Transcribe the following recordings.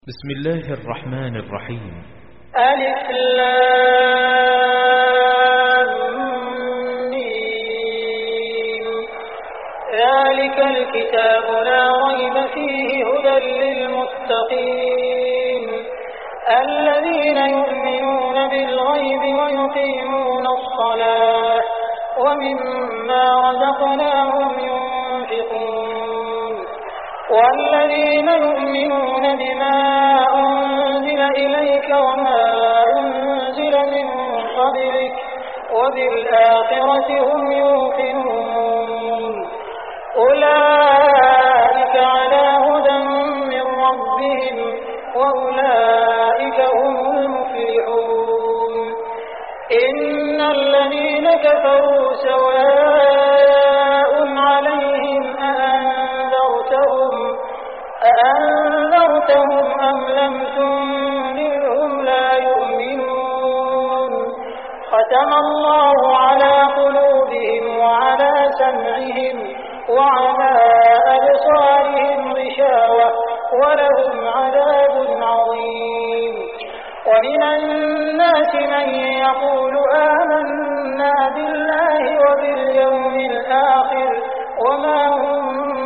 بسم الله الرحمن الرحيم. ألف لام ميم. ذلك الكتاب لا ريب فيه هدى للمتقين الذين يؤمنون بالغيب ويقيمون الصلاة ومما رزقناهم ينفقون والذين يؤمنون بما أنزل إليك وما أنزل من قبلك وبالآخرة هم يوقنون أولئك على هدى من ربهم وأولئك هم المفلحون. إن الذين كفروا سواء عليهم أأنذرتهم أم لم تنذرهم لا يؤمنون. ختم الله على قلوبهم وعلى سمعهم وعلى أبصارهم غشاوة ولهم عذاب عظيم. ومن الناس من يقول آمنا بالله وباليوم الآخر وما هم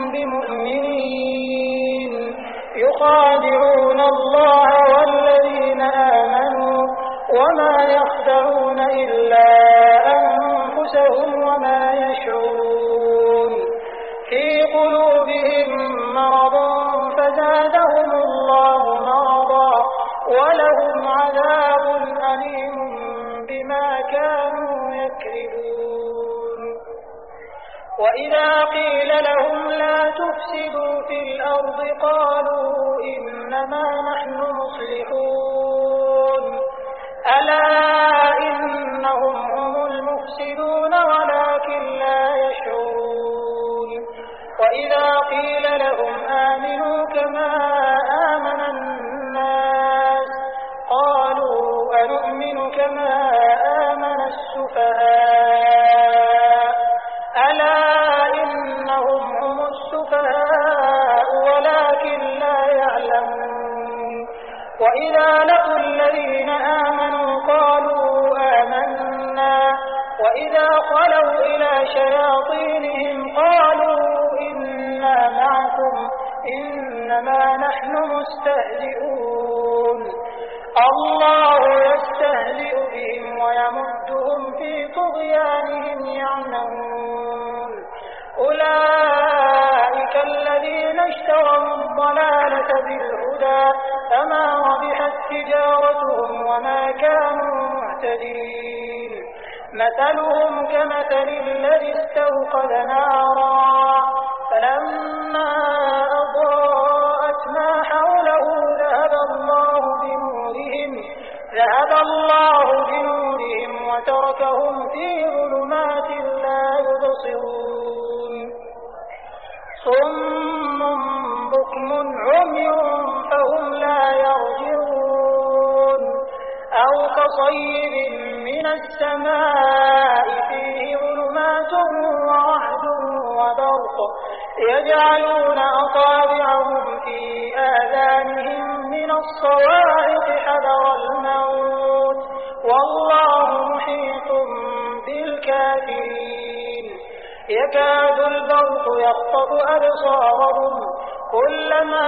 بمؤمنين يخادعون الله والذين آمنوا وما يخدعون إلا أنفسهم وما يشعرون. في قلوبهم مرض فزادهم الله مرضا ولهم عذاب أليم بما كانوا يكذبون. وإذا قيل لهم لا تفسدوا في الأرض قالوا إنما نحن مصلحون ألا إنهم هم المفسدون ولكن لا يشعرون. وإذا قيل لهم آمنوا كما آمن الناس قالوا أنؤمن كما آمن السفهاء ألا إنهم هم السفهاء ولكن لا يعلمون. وإذا لقوا الذين آمنوا قالوا آمنا وإذا خلوا إلى شياطينهم قالوا إنا معكم إنما نحن مستهزئون. الله يستهزئ بهم ويمدهم في طغيانهم يعمهون. أولئك الذين اشتروا الضلالة بالهدى فما ربحت تجارتهم وما كانوا مهتدين. مثلهم كمثل الذي استوقد نارا فلما أضاءت ما حوله ذهب الله بنورهم وتركهم في ظلمات لا يبصرون. صم بكم عمي فهم لا يرجعون. أو كصيب من السماء فيه ظلمات ورعد وبرق يجعلون أصابعهم في آذانهم من الصواعق حذر الموت والله محيط بالكافرين. يكاد البرق يخطف أبصارهم كلما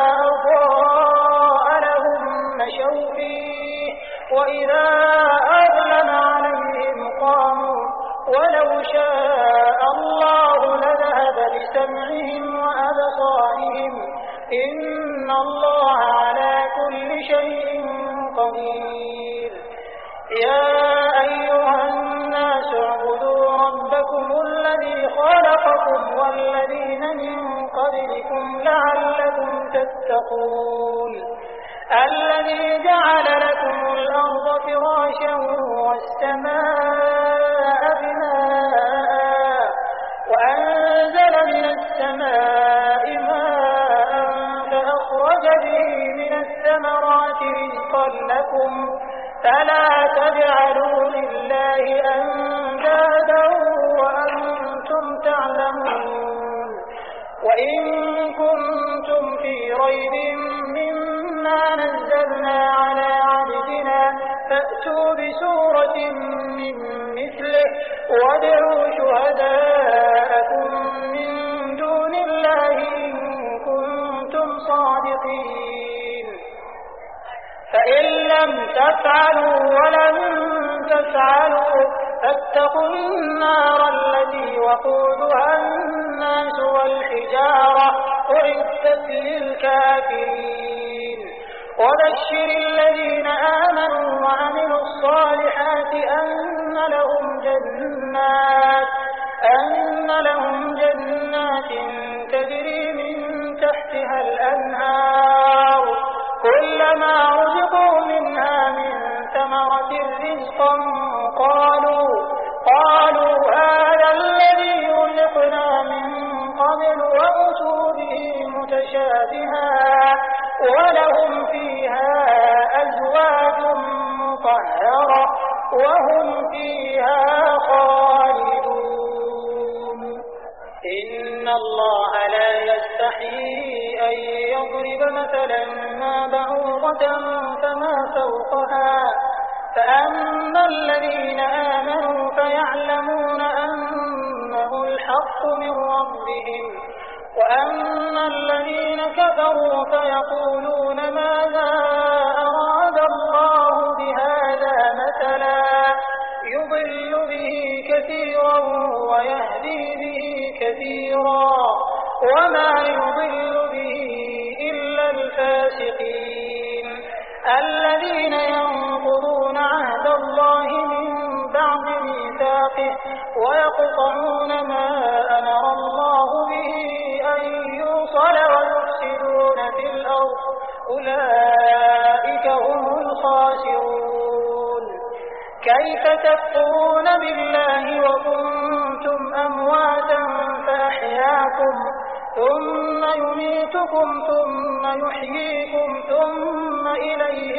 أضاء لهم مشوا فيه وإذا أظلم عليهم قاموا ولو شاء الله لذهب بسمعهم وأبصارهم إن الله على كل شيء قدير. يا أيها الناس اعبدوا ربكم الذي خلقكم والذين من قبلكم لعلكم تتقون. الذي جعل لكم الأرض فراشا والسماء بناء وأنزل من السماء ماء فأخرج به من الثمرات رزقا لكم فلا تجعلوا لله أندادا وأنتم تعلمون. وإن كنتم في ريب مما فأتوا بسورة من مثله وادعوا شهداءكم من دون الله إن كنتم صادقين فإن لم تفعلوا ولن تفعلوا فاتقوا النار التي وقودها الناس والحجارة أعدت للكافرين وبشر الذين آمنوا وعملوا الصالحات أن لهم جنات تجري من تحتها الأنهار كلما رزقوا منها من ثمرة رزقا قالوا هذا الذي رزقنا من قبل وأتوا به متشابها ولهم فيها أزواج مطهرة وهم فيها خالدون إن الله لا يستحيي أن يضرب مثلا ما بعوضة فما فوقها فأما الذين آمنوا فيعلمون أنه الحق من ربهم وأما الذين كفروا فيقولون ماذا أراد الله بهذا مثلا يضل به كثيرا ويهدي به كثيرا وما يضل به إلا الفاسقين الذين ينقضون عهد الله من بعد ميثاقه ويقطعون ما أمر الله به أن يوصل ويفسدون في الأرض أولئك هم الخاسرون كيف تكفرون بالله وكنتم أمواتا فأحياكم ثم يميتكم ثم يحييكم ثم إليه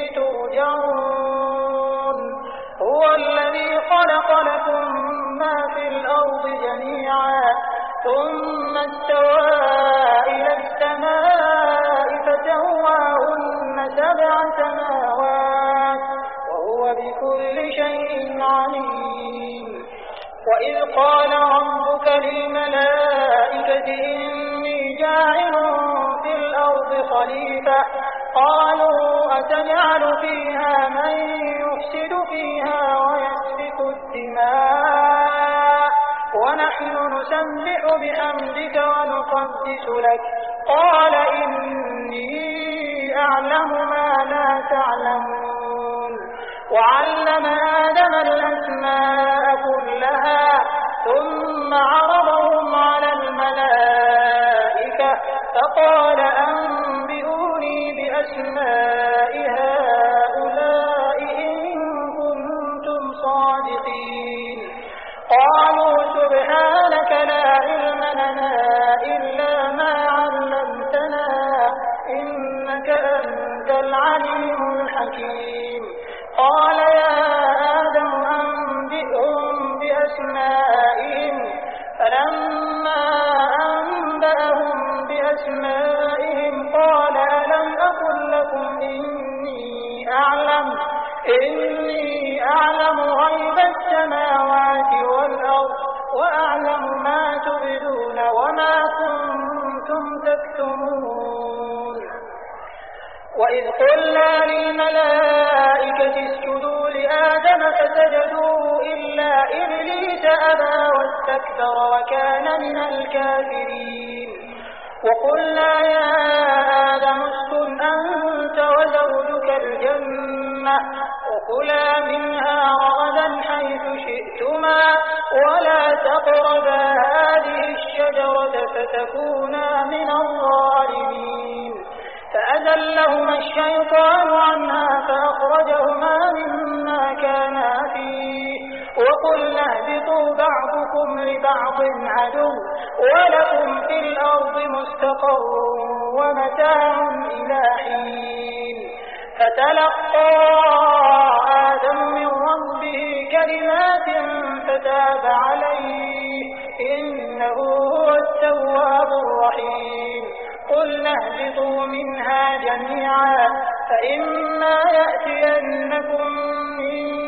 ترجعون هو الذي خلق لكم ما في الأرض جميعا ثم استوى إلى السماء فسواهن 7 سماوات وهو بكل شيء عليم وإذ قال ربك للملائكة إني جاعل في الأرض خليفة قالوا أتجعل فيها من يفسد فيها ويسفك الدماء ونحن نسبح بحمدك ونقدس لك قال إني أعلم ما لا تعلمون وعلم آدم الأسماء كلها ثم عرضهم على الملائكة فقال أنبئوني بأسماء هؤلاء إن كنتم صادقين قالوا سبحانك لا علم لنا إلا ما علمتنا إنك أنت العليم الحكيم قال يا آدم أنبئهم بأسمائهم فلما أنبأهم بأسمائهم قال ألم أقل لكم إني أعلم غيب السماوات والأرض وأعلم ما تبدون وما كنتم تكتمون وإذ قلنا للملائكة اسجدوا لآدم فسجدوا إلا إبليس أبى واستكبر وكان من الكافرين وقلنا يا آدم اسكن أنت وزوجك الجنة وكلا منها رغدا حيث شئتما ولا تقربا هذه الشجرة فتكونا من الظالمين فأزلهما الشيطان عنها فأخرجهما مما كانا فيه وقلنا اهبطوا بعضكم لبعض عدو ولكم في الأرض مستقر ومتاع إلى حين فتلقى آدم من ربه كلمات فتاب عليه إنه هو التواب الرحيم قلنا اهبطوا منها جميعا فإما يأتينكم مني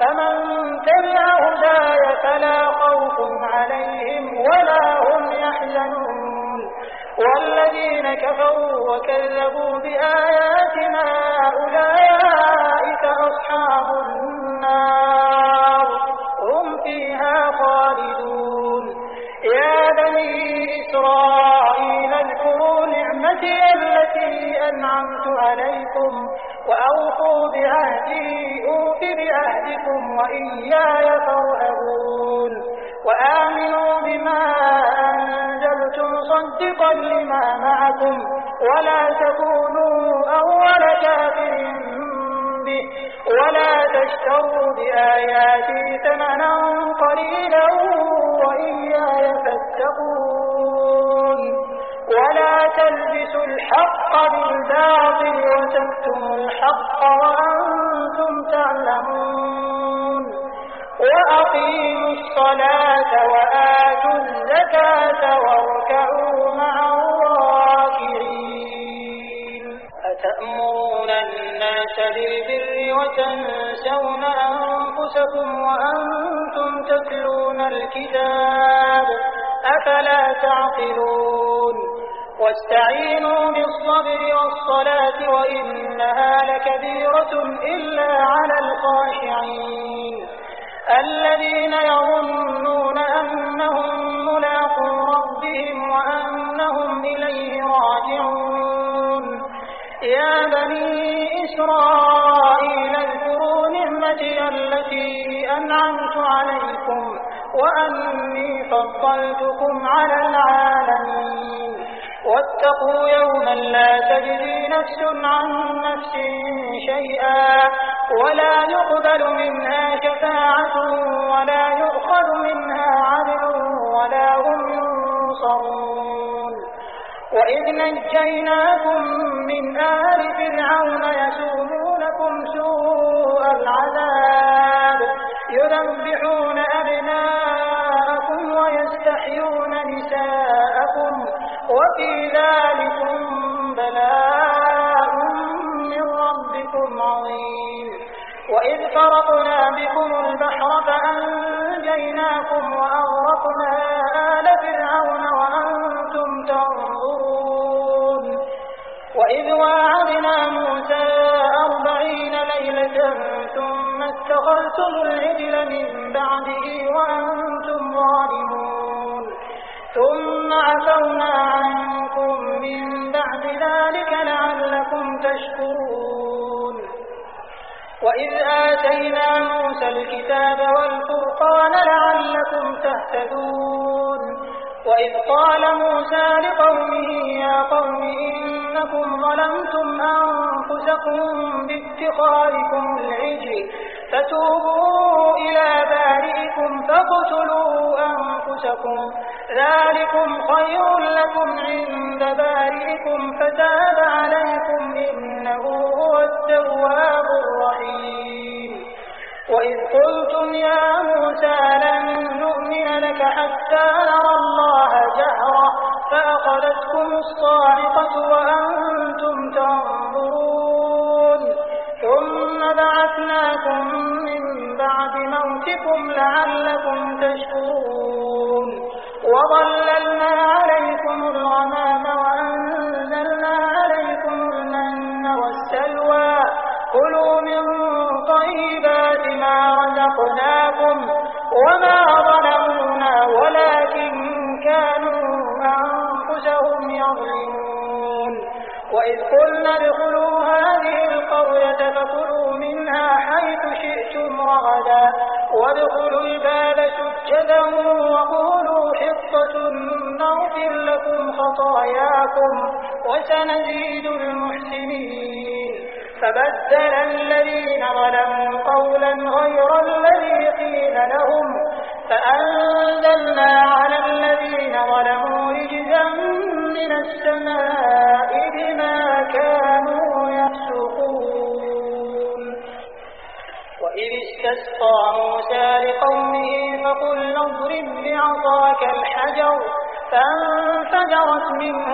فمن تبع هداي فلا خوف عليهم ولا هم يحزنون والذين كفروا وكذبوا بآياتنا أولئك أصحاب النار هم فيها خالدون يا بني إسرائيل اذكروا نعمتي التي أنعمت عليكم وأوفوا بعهدي أوف بعهدكم وإياي فارهبون وآمنوا بما أنزلت مصدقا لما معكم ولا تكونوا أول كافر به ولا تشتروا بآياتي ثمنا قليلا وإياي فاتقون ولا تلبسوا الحق بالباطل وتكتموا الحق وأنتم تعلمون وأقيموا الصلاة وآتوا الزكاة واركعوا مع الراكعين أتأمرون الناس بالبر وتنسون أنفسكم وأنتم تتلون الكتاب أفلا تعقلون واستعينوا بالصبر والصلاة وإنها لكبيرة إلا على الخاشعين الذين يظنون أنهم ملاقو ربهم وأنهم إليه راجعون يا بني إسرائيل اذكروا نعمتي التي أنعمت عليكم وأني فضلتكم على العالمين واتقوا يوما لا تجزي نفس عن نفس شيئا ولا يقبل منها شفاعة ولا يؤخذ منها عدل ولا هم ينصرون وإذ نجيناكم من آل فرعون يسومونكم سوء العذاب يذبحون أبناءكم ويستحيون نساءكم وفي ذلكم بلاء من ربكم عظيم وإذ فرقنا بكم البحر فأنجيناكم وأغرقنا آل فرعون وأنتم تنظرون وإذ واعدنا موسى 40 ليلة ثم اتخذتم العجل من بعده وأنتم ظالمون ثم عفونا عنكم من بعد ذلك لعلكم تشكرون وإذ آتينا موسى الكتاب والفرقان لعلكم تهتدون وإذ قال موسى لقومه يا قوم إنكم ظلمتم أنفسكم باتخاذكم العجل فتوبوا إلى بارئكم فاقتلوا أنفسكم ذلكم خير لكم عند بارئكم فتاب عليكم إنه هو التواب الرحيم وإذ قلتم يا موسى لن نؤمن لك حتى نرى الله جهرة فأخذتكم الصاعقة وأنتم تنظرون ثم بعثناكم من بعد موتكم لعلكم تشكرون وظللنا عليكم الغمام وأنزلنا عليكم المن والسلوى كلوا من طيبات ما رزقناكم وما ظلمونا ولكن كانوا أنفسهم يظلمون وإذ قلنا ادخلوا هذه القرية فكلوا منها حيث شئتم رغدا وادخلوا الباب سجدا وقولوا حطة نغفر لكم خطاياكم وسنزيد المحسنين فبدل الذين ظلموا قولا غير الذي قيل لهم فأنزلنا على الذين ظلموا رجزا من السماء بما كانوا يفسقون وإذ استسقى موسى لقومه فقلنا اضرب بعصاك الحجر فانفجرت منه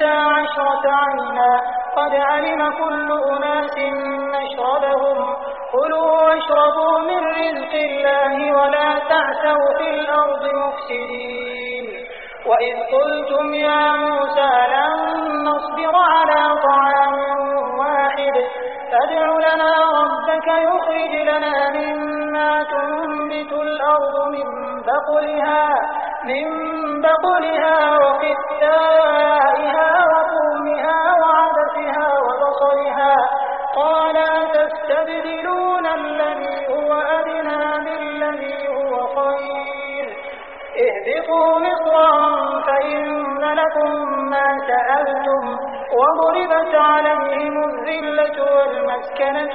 12 عينا قد علم كل أناس مشربهم كلوا واشربوا من رزق الله ولا تعثوا في الأرض مفسدين وإذ قلتم يا موسى لن نصبر على طعام واحد فادع لنا ربك يخرج لنا مما تنبت الأرض من بقلها وقثائها وفومها وعدسها وبصلها قال أتستبدلون الذي هو أدنى بالذي هو خير اهبطوا مصرا فإن لكم ما سألتم وضربت عليهم الذلة والمسكنة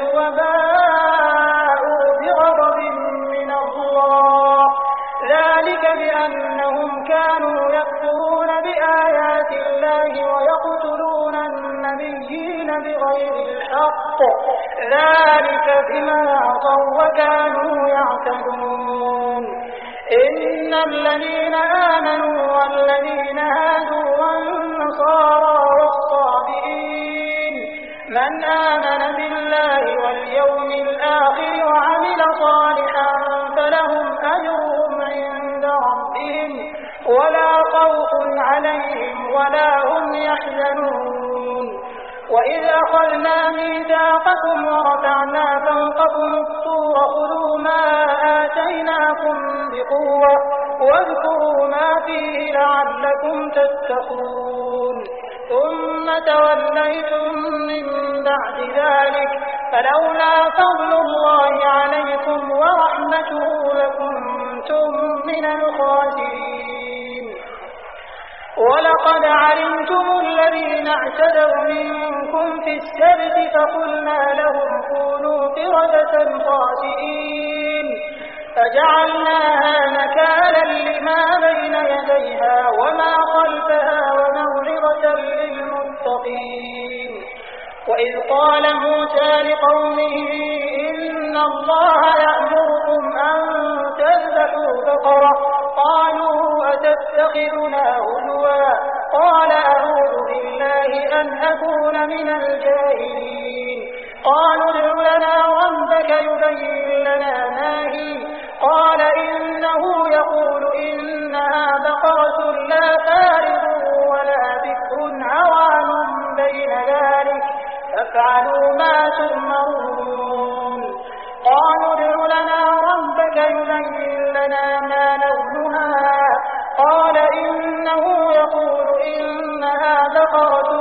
وباءوا بغضب من الله ذلك بأنهم كانوا يكفرون بآيات الله ويقتلون النبيين بغير الحق ذلك بما عصوا وكانوا يعتدون إن الذين آمنوا والذين هادوا والنصارى والصابئين من آمن بالله واليوم الآخر وعمل صالحا فلهم أجرهم عند ربهم ولا خوف عليهم ولا هم يحزنون وإذ أخذنا ميثاقكم ورفعنا فوقكم الطور خذوا ما آتيناكم بقوة واذكروا ما فيه لعلكم تتقون ثم توليتم من بعد ذلك فلولا فضل الله عليكم ورحمته لكنتم من الخاسرين ولقد علمتم الذين اعتدوا منكم في السبت فقلنا لهم كونوا قردة خاسئين فجعلناها نكالا لما بين يديها وما خلفها وموعظة للمتقين وإذ قال موسى لقومه إن الله يأمركم أن تذبحوا بقرة قالوا أتتخذنا هزوا قال أعوذ بالله أن أكون من الجاهلين قالوا ادع لنا ربك يبين لنا ما هي قال إنه يقول إنها بقرة لا فارض ولا بكر عوان بين ذلك فافعلوا ما تؤمرون قالوا ادع لنا ربك يبين لنا ما لونها قال إنه يقول إنها بقرة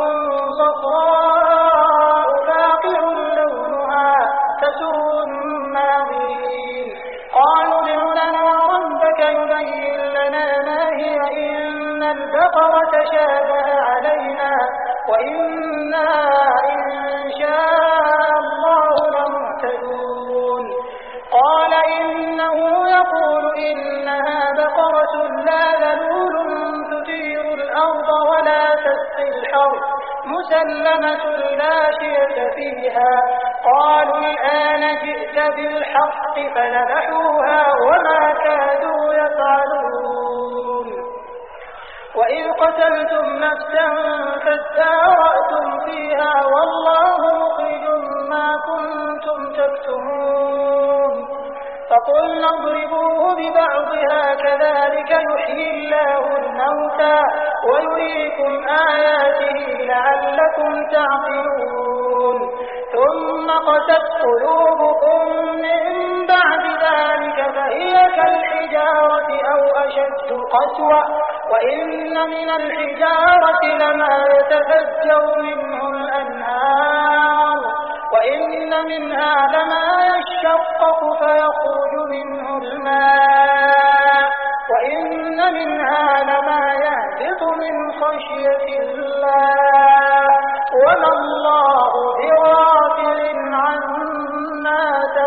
صفراء فاقع لونها تسر الناظرين قالوا ادع لنا ربك يبين لنا ما هي إن البقرة تشابه علينا وإنا إن شاء الله لمهتدون قال إنه يقول إنها بقرة لا ذلول تثير الأرض ولا تسقي الحرث مسلمة لا شية فيها قالوا الآن جئت بالحق فذبحوها وما كادوا يفعلون وإذ قتلتم نفسا فادارأتم فيها والله مخرج ما كنتم تكتمون فقلنا اضربوه ببعضها كذلك يحيي الله الموتى ويريكم آياته لعلكم تعقلون ثم قست قلوبكم من بعد ذلك فهي كالحجارة أو أشد قسوة وإن من الحجارة لما يتفجر منه الأنهار وإن منها لما يشقق فيخرج منه الماء وإن منها لما يهبط من خشية الله وما الله بغافل عما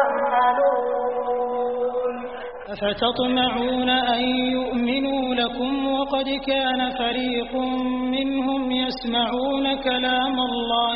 تعملون أفتطمعون أن يؤمنوا لكم وقد كان فريق منهم يسمعون كلام الله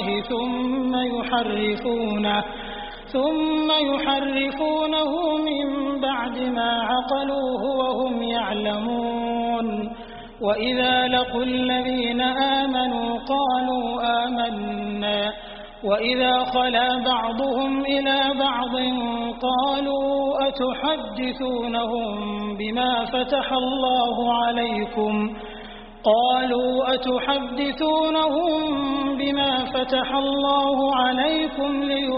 ثم يحرفونه من بعد ما عقلوه وهم يعلمون وإذا لقوا الذين آمنوا قالوا آمنا وإذا خلا بعضهم إلى بعض قالوا أتحدثونهم بما فتح الله عليكم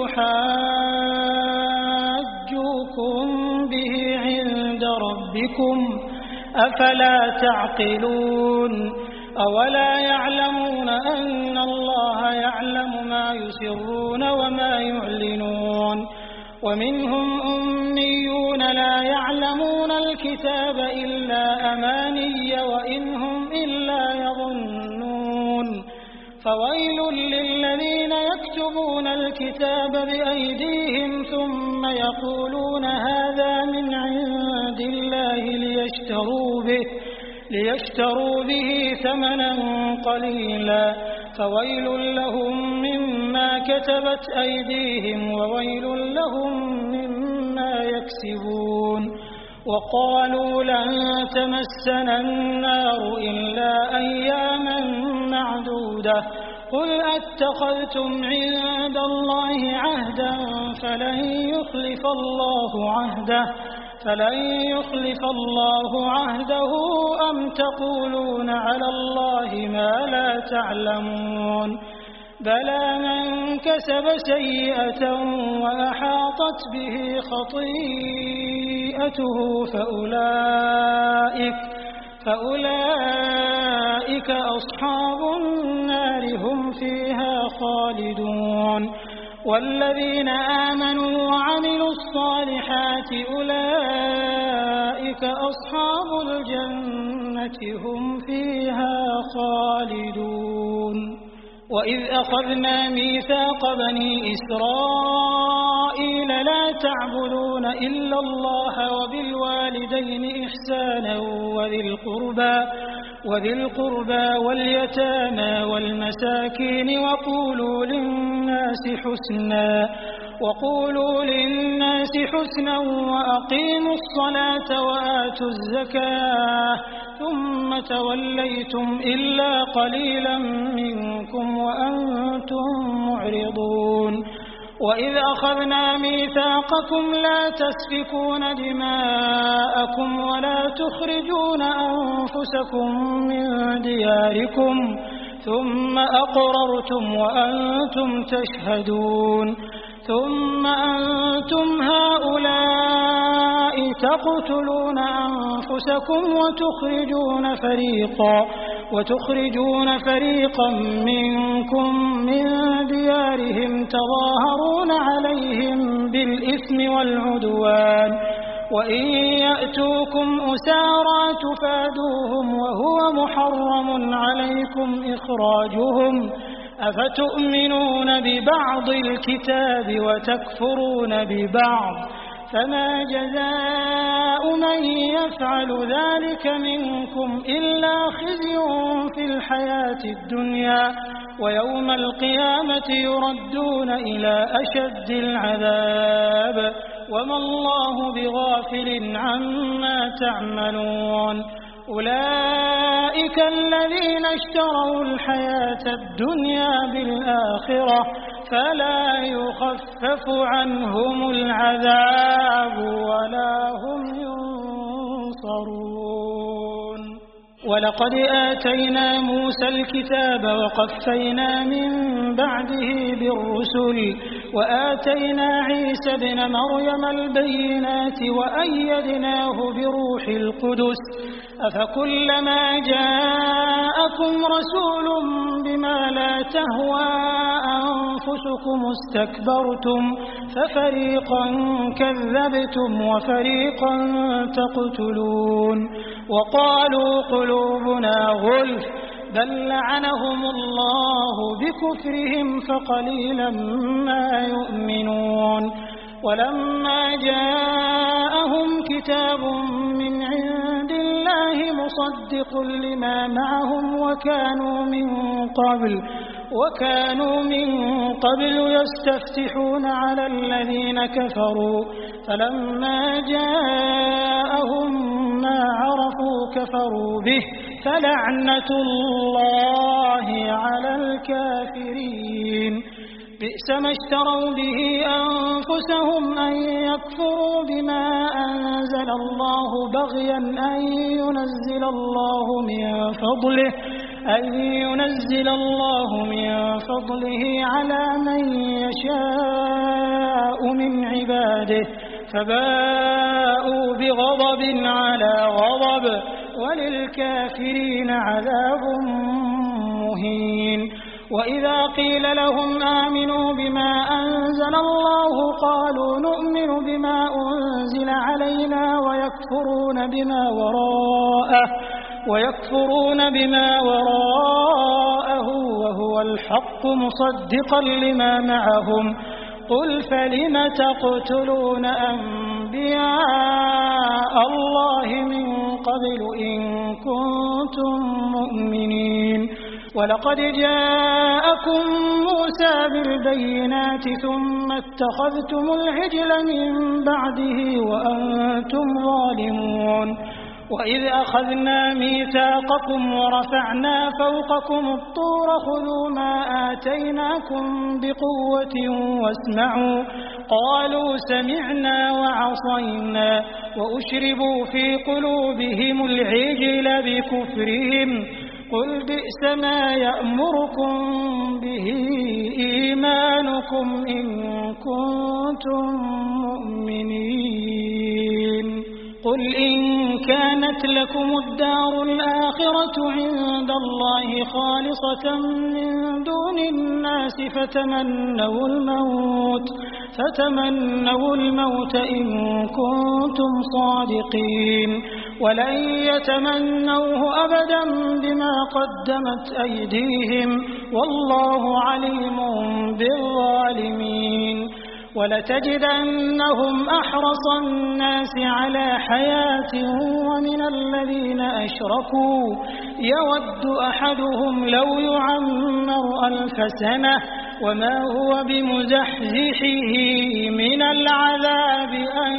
ليحاجوكم به عند ربكم أفلا تعقلون أولا يعلمون أن الله يعلم ما يسرون وما يعلنون ومنهم أميون لا يعلمون الكتاب إلا أماني وإن هم إلا يظنون فويل للذين يكتبون الكتاب بأيديهم ثم يقولون هذا من عند الله ليشتروا به ثمنا قليلا فويل لهم مما كتبت أيديهم وويل لهم مما يكسبون وقالوا لن تمسنا النار إلا أياما معدودة قل أتخذتم عند الله عهدا فلن يخلف الله عهده أم تقولون على الله ما لا تعلمون بلى من كسب سيئة وأحاطت به خطيئته فأولئك أصحاب النار هم فيها خالدون والذين آمنوا وعملوا الصالحات أولئك أصحاب الجنة هم فيها خالدون وإذ أخذنا ميثاق بني إسرائيل لا تعبدون إلا الله وبالوالدين إحسانا وذي القربى واليتامى والمساكين وقولوا للناس حسنا وأقيموا الصلاة وآتوا الزكاة ثم توليتم إلا قليلا منكم وأنتم معرضون وإذ أخذنا ميثاقكم لا تسفكون دماءكم ولا تخرجون أنفسكم من دياركم ثم أقررتم وأنتم تشهدون ثم أنتم هؤلاء تقتلون أنفسكم وتخرجون فريقا منكم من ديارهم تظاهرون عليهم بالإثم والعدوان وإن يأتوكم أسارى تفادوهم وهو محرم عليكم إخراجهم أفتؤمنون ببعض الكتاب وتكفرون ببعض فما جزاء من يفعل ذلك منكم إلا خزي في الحياة الدنيا ويوم القيامة يردون إلى أشد العذاب وما الله بغافل عما تعملون أولئك الذين اشتروا الحياة الدنيا بالآخرة فلا يخفف عنهم العذاب ولا هم ينصرون ولقد آتينا موسى الكتاب وقفينا من بعده بالرسل وآتينا عيسى ابن مريم البينات وأيدناه بروح القدس أفكلما جاءكم رسول بما لا تهوى أنفسكم استكبرتم ففريقا كذبتم وفريقا تقتلون وقالوا قلوبنا غلف بل لعنهم الله بكفرهم فقليلا ما يؤمنون ولما جاءهم كتاب من عند الله مصدق لما معهم وكانوا من قبل يستفتحون على الذين كفروا فلما جاءهم ما عرفوا كفروا به فلعنة الله على الكافرين بئس ما اشتروا به أنفسهم أن يكفروا بما أنزل الله بغيا أن ينزل الله من فضله على من يشاء من عباده فباءوا بغضب على غضب وللكافرين عذاب مهين. وإذا قيل لهم آمنوا بما أنزل الله قالوا نؤمن بما أنزل علينا ويكفرون بما وراءه وهو الحق مصدقا لما معهم قل فلم تقتلون أنبياء الله من قبل إن كنتم مؤمنين ولقد جاءكم موسى بالبينات ثم اتخذتم العجل من بعده وأنتم ظالمون. وإذ أخذنا ميثاقكم ورفعنا فوقكم الطور خذوا ما آتيناكم بقوة واسمعوا قالوا سمعنا وعصينا وأشربوا في قلوبهم العجل بكفرهم قل بئس ما يأمركم به إيمانكم إن كنتم مؤمنين. قل إن كانت لكم الدار الآخرة عند الله خالصة من دون الناس فتمنوا الموت إن كنتم صادقين ولن يتمنوه أبدا بما قدمت أيديهم والله عليم بالظالمين. ولتجدنهم أحرص الناس على حياة ومن الذين أشركوا يود أحدهم لو يعمر 1000 سنة وما هو بمزحزحه من العذاب أن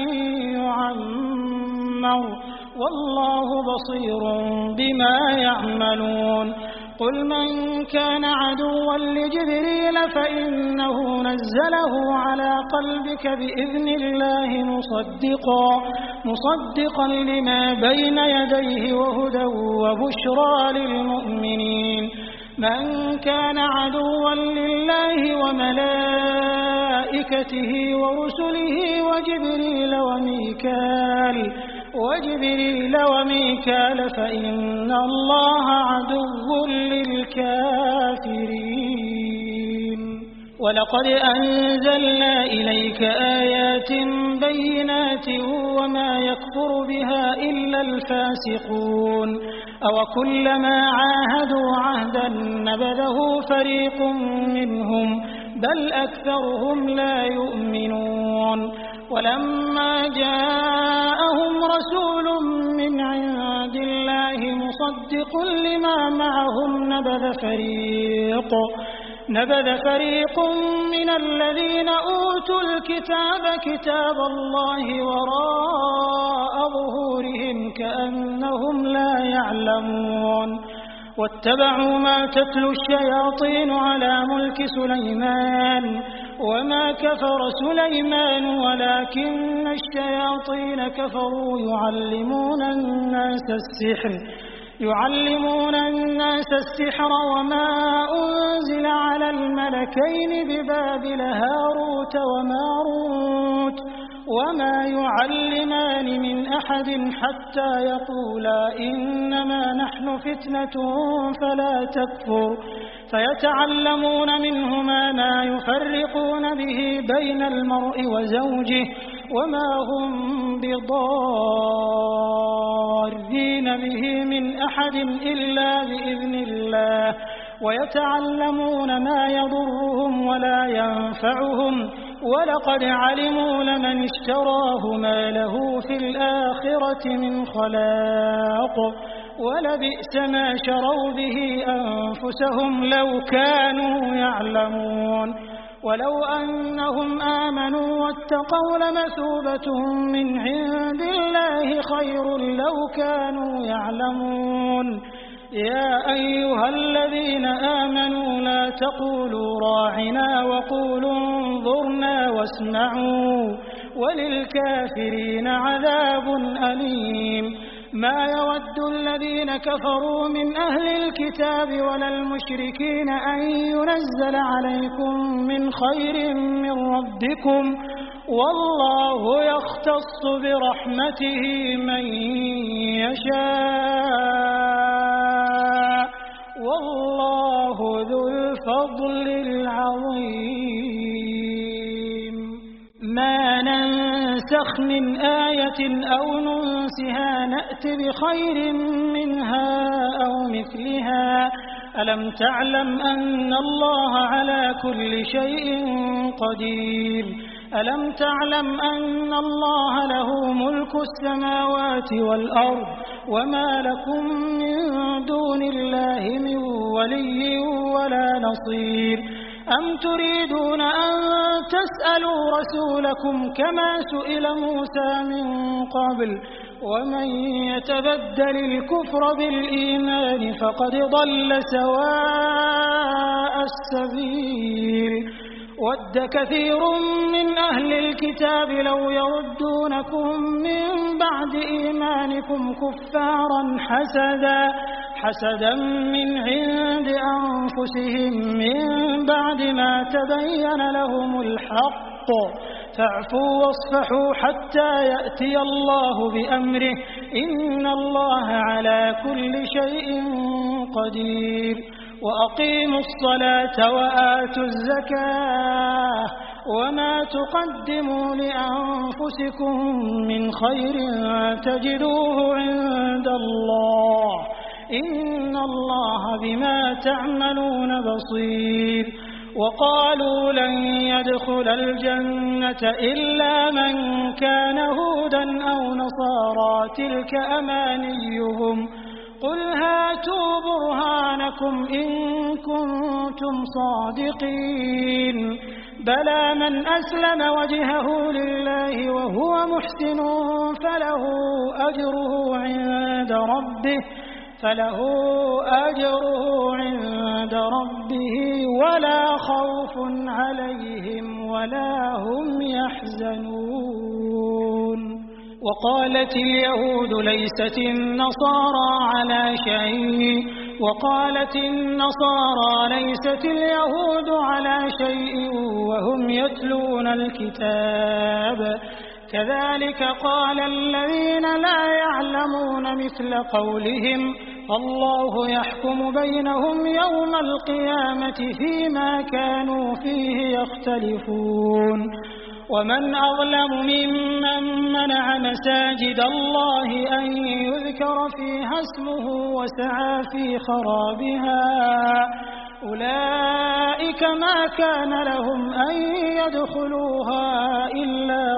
يعمر والله بصير بما يعملون. قل من كان عدوا لجبريل فإنه نزله على قلبك بإذن الله مصدقا لما بين يديه وهدى وبشرى للمؤمنين. من كان عدوا لله وملائكته ورسله وجبريل وميكال فإن الله عدو للكافرين. ولقد أنزلنا إليك آيات بينات وما يكفر بها إلا الفاسقون. أوكلما عاهدوا عهدا نبذه فريق منهم بل أكثرهم لا يؤمنون. ولما جاءهم رسول من عند الله مصدق لما معهم نبذ فريق من الذين أوتوا الكتاب كتاب الله وراء ظهورهم كأنهم لا يعلمون. واتبعوا ما تتلو الشياطين على ملك سليمان وما كفر سليمان ولكن الشياطين كفروا يعلمون الناس السحر وما أنزل على الملكين ببابل هاروت وماروت وما يعلمان من أحد حتى يقولا إنما نحن فتنة فلا تكفر فيتعلمون منهما ما يفرقون به بين المرء وزوجه وما هم بضارين به من أحد إلا بإذن الله ويتعلمون ما يضرهم ولا ينفعهم ولقد علموا لمن اشتراه ما له في الآخرة من خلاق ولبئس ما شروا به أنفسهم لو كانوا يعلمون. ولو أنهم آمنوا واتقوا لمثوبة من عند الله خير لو كانوا يعلمون. يا أيها الذين آمنوا لا تقولوا راعنا وقولوا انظرنا واسمعوا وللكافرين عذاب أليم ما يود الذين كفروا من أهل الكتاب ولا المشركين أن ينزل عليكم من خير من ربكم والله يختص برحمته من يشاء والله ذو الفضل العظيم ما ننسخ من آية أو ننسها نأت بخير منها أو مثلها ألم تعلم أن الله على كل شيء قدير ألم تعلم أن الله له ملك السماوات والأرض وما لكم من دون الله من ولي ولا نصير أم تريدون أن تسألوا رسولكم كما سئل موسى من قبل ومن يتبدل الكفر بالإيمان فقد ضل سواء السبيل ود كثير من أهل الكتاب لو يردونكم من بعد إيمانكم كفارا حسدا من عند أنفسهم من بعد ما تبين لهم الحق فاعفوا واصفحوا حتى يأتي الله بأمره إن الله على كل شيء قدير وأقيموا الصلاة وآتوا الزكاة وما تقدموا لأنفسكم من خير تجدوه عند الله إن الله بما تعملون بصير وقالوا لن يدخل الجنة إلا من كان هودا أو نصارى تلك أمانيهم قل هاتوا برهانكم إن كنتم صادقين بلى من أسلم وجهه لله وهو محسن فله أجره عند ربه ولا خوف عليهم ولا هم يحزنون وقالت اليهود ليست النصارى على شيء وقالت النصارى ليست اليهود على شيء وهم يتلون الكتاب كذلك قال الذين لا يعلمون مثل قولهم الله يحكم بينهم يوم القيامة فيما كانوا فيه يختلفون ومن أظلم ممن منع مساجد الله أن يذكر فيها اسمه وسعى في خرابها أولئك ما كان لهم أن يدخلوها إلا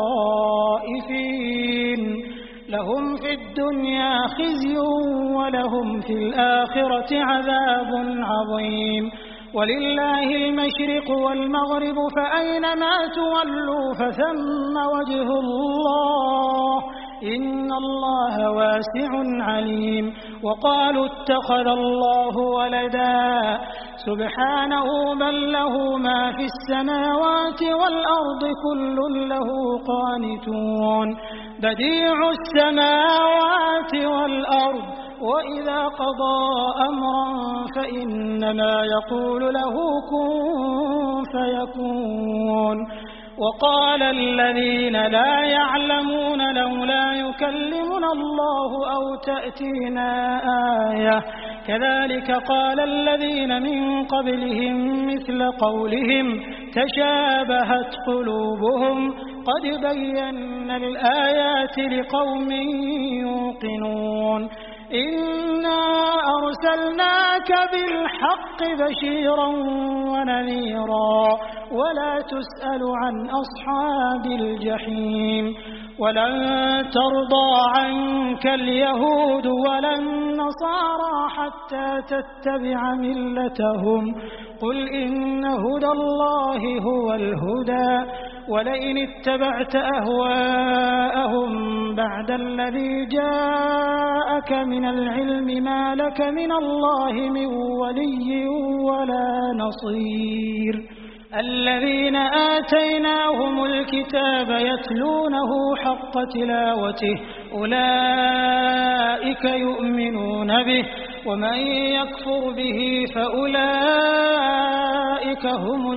خائفين لهم في الدنيا خزي ولهم في الآخرة عذاب عظيم ولله المشرق والمغرب فأينما تولوا فثم وجه الله إن الله واسع عليم وقالوا اتخذ الله ولدا سبحانه بل له ما في السماوات والأرض كل له قانتون بديع السماوات والأرض وإذا قضى أمرا فإنما يقول له كن فيكون وقال الذين لا يعلمون لولا يكلمنا الله أو تأتينا آية كذلك قال الذين من قبلهم مثل قولهم تشابهت قلوبهم قد بينا الآيات لقوم يوقنون إنا أرسلناك بالحق بشيرا ونذيرا ولا تسأل عن أصحاب الجحيم ولن ترضى عنك اليهود ولا النصارى حتى تتبع ملتهم قل إن هدى الله هو الهدى ولئن اتبعت أهواءهم بعد الذي جاءك من العلم ما لك من الله من ولي ولا نصير الذين آتيناهم الكتاب يتلونه حق تلاوته أولئك يؤمنون به ومن يكفر به فأولئك هم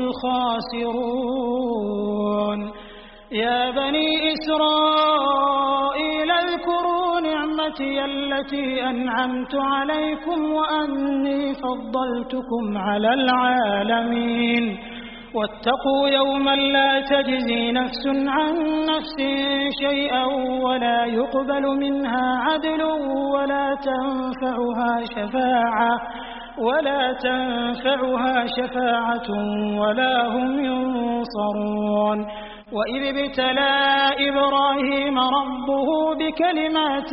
الخاسرون يا بني إسرائيل اذكروا نعمتي التي أنعمت عليكم وأني فضلتكم على العالمين واتقوا يوما لا تجزي نفس عن نفس شيئا ولا يقبل منها عدل ولا تنفعها شفاعة ولا هم ينصرون وإذ ابتلى إبراهيم ربه بكلمات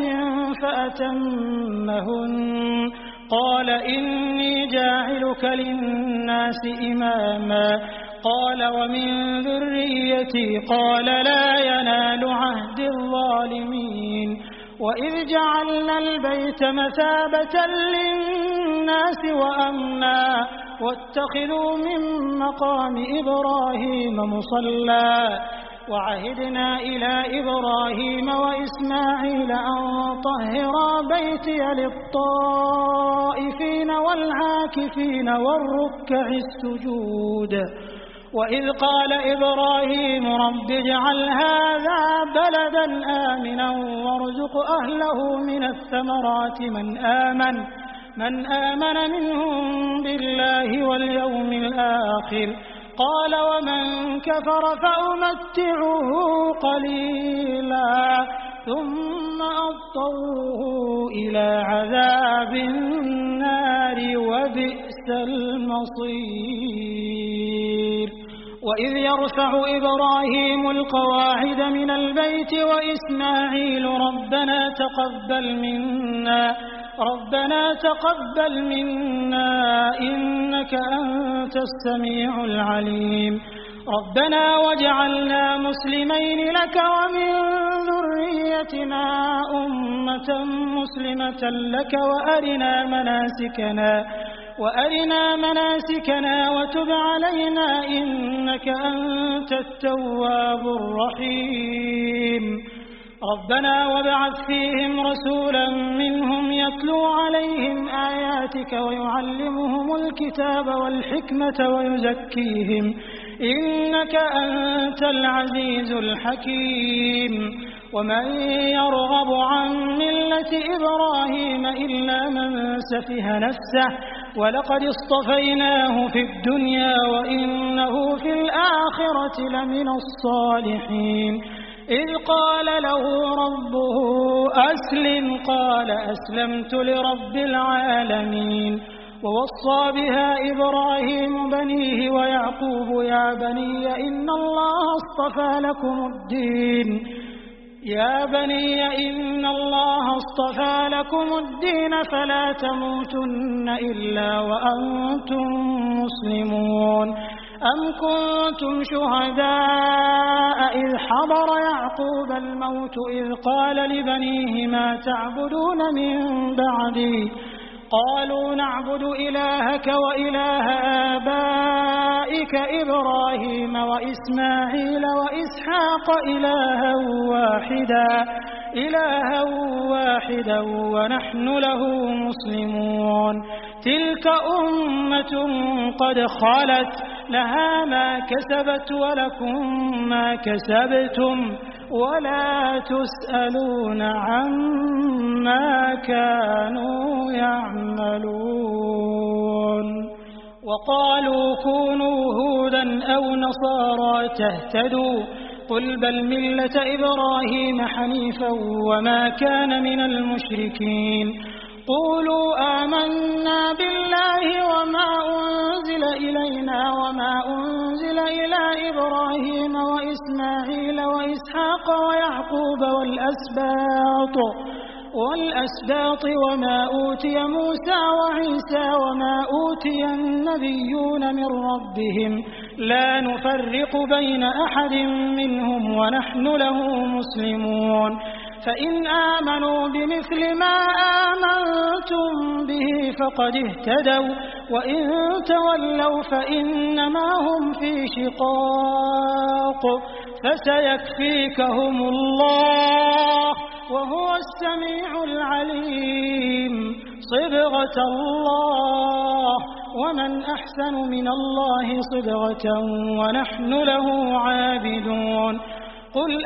فأتمهن قال إني جاعلك للناس إماما قال ومن ذريتي قال لا ينال عهد الظالمين وإذ جعلنا البيت مثابة للناس وأمنا واتخذوا من مقام إبراهيم مصلى وعهدنا إلى إبراهيم وإسماعيل أن طهرا بيتي للطائفين والعاكفين والركع السجود وإذ قال إبراهيم رب اجعل هذا بلدا آمنا وارزق أهله من الثمرات من آمن منهم بالله واليوم الآخر قال ومن كفر فأمتعه قليلا ثم أضطره إلى عذاب النار وبئس المصير وإذ يرفع إبراهيم القواعد من البيت وإسماعيل ربنا تقبل منا إنك أنت السميع العليم ربنا واجعلنا مسلمين لك ومن ذريتنا أمة مسلمة لك وأرنا مناسكنا وتب علينا إنك أنت التواب الرحيم ربنا وابعث فيهم رسولا منهم يتلو عليهم آياتك ويعلمهم الكتاب والحكمة ويزكيهم إنك أنت العزيز الحكيم ومن يرغب عن ملة إبراهيم إلا من سفه نفسه ولقد اصطفيناه في الدنيا وإنه في الآخرة لمن الصالحين إذ قال له ربه أسلم قال أسلمت لرب العالمين ووصى بها إبراهيم بنيه ويعقوب يا بني إن الله اصطفى لكم الدين فلا تموتن إلا وأنتم مسلمون أم كنتم شهداء إذ حضر يعقوب الموت إذ قال لبنيه ما تعبدون من بعدي قالوا نعبد إلهك وإله آبائك إبراهيم وإسماعيل وإسحاق إلها واحدا ونحن له مسلمون تلك أمة قد خلت لها ما كسبت ولكم ما كسبتم ولا تسألون عما كانوا يعملون وقالوا كونوا هودا أو نصارى تهتدوا قل بل ملة إبراهيم حنيفا وما كان من المشركين قولوا آمنا بالله وما أنزل إلينا وما أنزل إلى إبراهيم وإسماعيل وإسحاق ويعقوب والأسباط وما أوتي موسى وعيسى وما أوتي النبيون من ربهم لا نفرق بين أحد منهم ونحن له مسلمون فإن آمنوا بمثل ما آمنتم به فقد اهتدوا وإن تولوا فإنما هم في شقاق فسيكفيكهم الله وهو السميع العليم صبغة الله ومن أحسن من الله صبغة ونحن له عابدون قل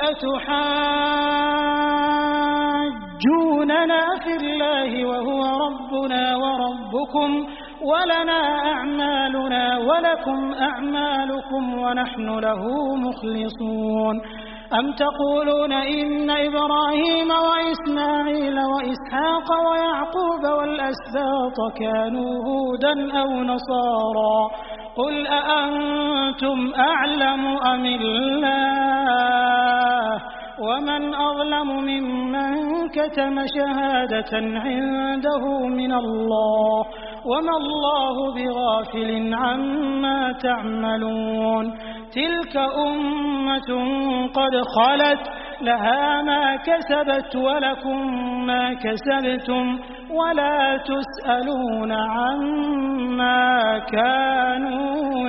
أتحاجوننا في الله وهو ربنا وربكم ولنا أعمالنا ولكم أعمالكم ونحن له مخلصون أم تقولون إن إبراهيم وإسماعيل وإسحاق ويعقوب والأسباط كانوا هودا أو نصارى قل أأنتم أعلم أم الله ومن أظلم ممن كتم شهادة عنده من الله وما الله بغافل عما تعملون تلك أمة قد خلت لها ما كسبت ولكم ما كسبتم ولا تسألون عما كانوا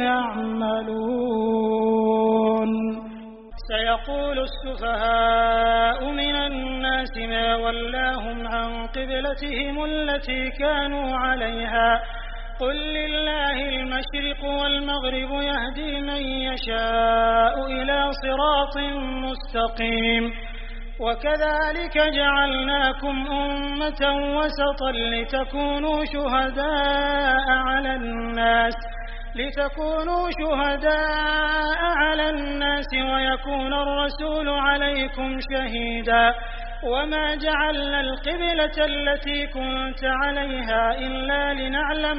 يعملون سيقول السفهاء من الناس ما ولاهم عن قبلتهم التي كانوا عليها قل لله المشرق والمغرب يهدي من يشاء إلى صراط مستقيم وكذلك جعلناكم أمة وسطا لتكونوا شهداء على الناس ويكون الرسول عليكم شهيدا وما جعلنا القبلة التي كنت عليها إلا لنعلم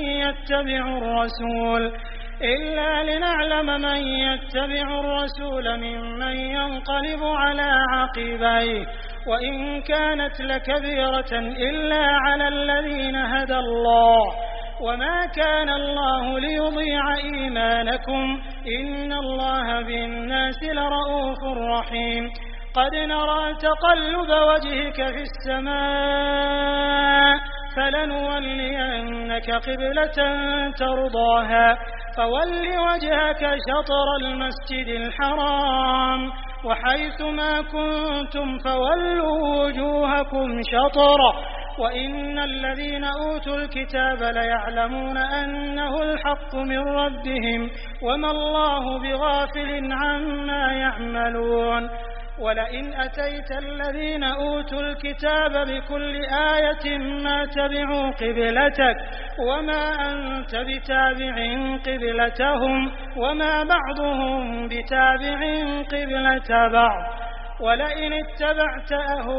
من يتبع الرسول ممن ينقلب على عقبيه وإن كانت لكبيرة إلا على الذين هدى الله وما كان الله ليضيع إيمانكم إن الله بالناس لرؤوف رحيم قد نرى تقلب وجهك في السماء فلنولينك قبلة ترضاها فول وجهك شطر المسجد الحرام وحيث ما كنتم فولوا وجوهكم شطره وإن الذين أوتوا الكتاب ليعلمون أنه الحق من ربهم وما الله بغافل عما يعملون ولئن أتيت الذين أوتوا الكتاب بكل آية ما تبعوا قبلتك وما أنت بتابع قبلتهم وما بعضهم بتابع قبلة بعض ولئن اتبعت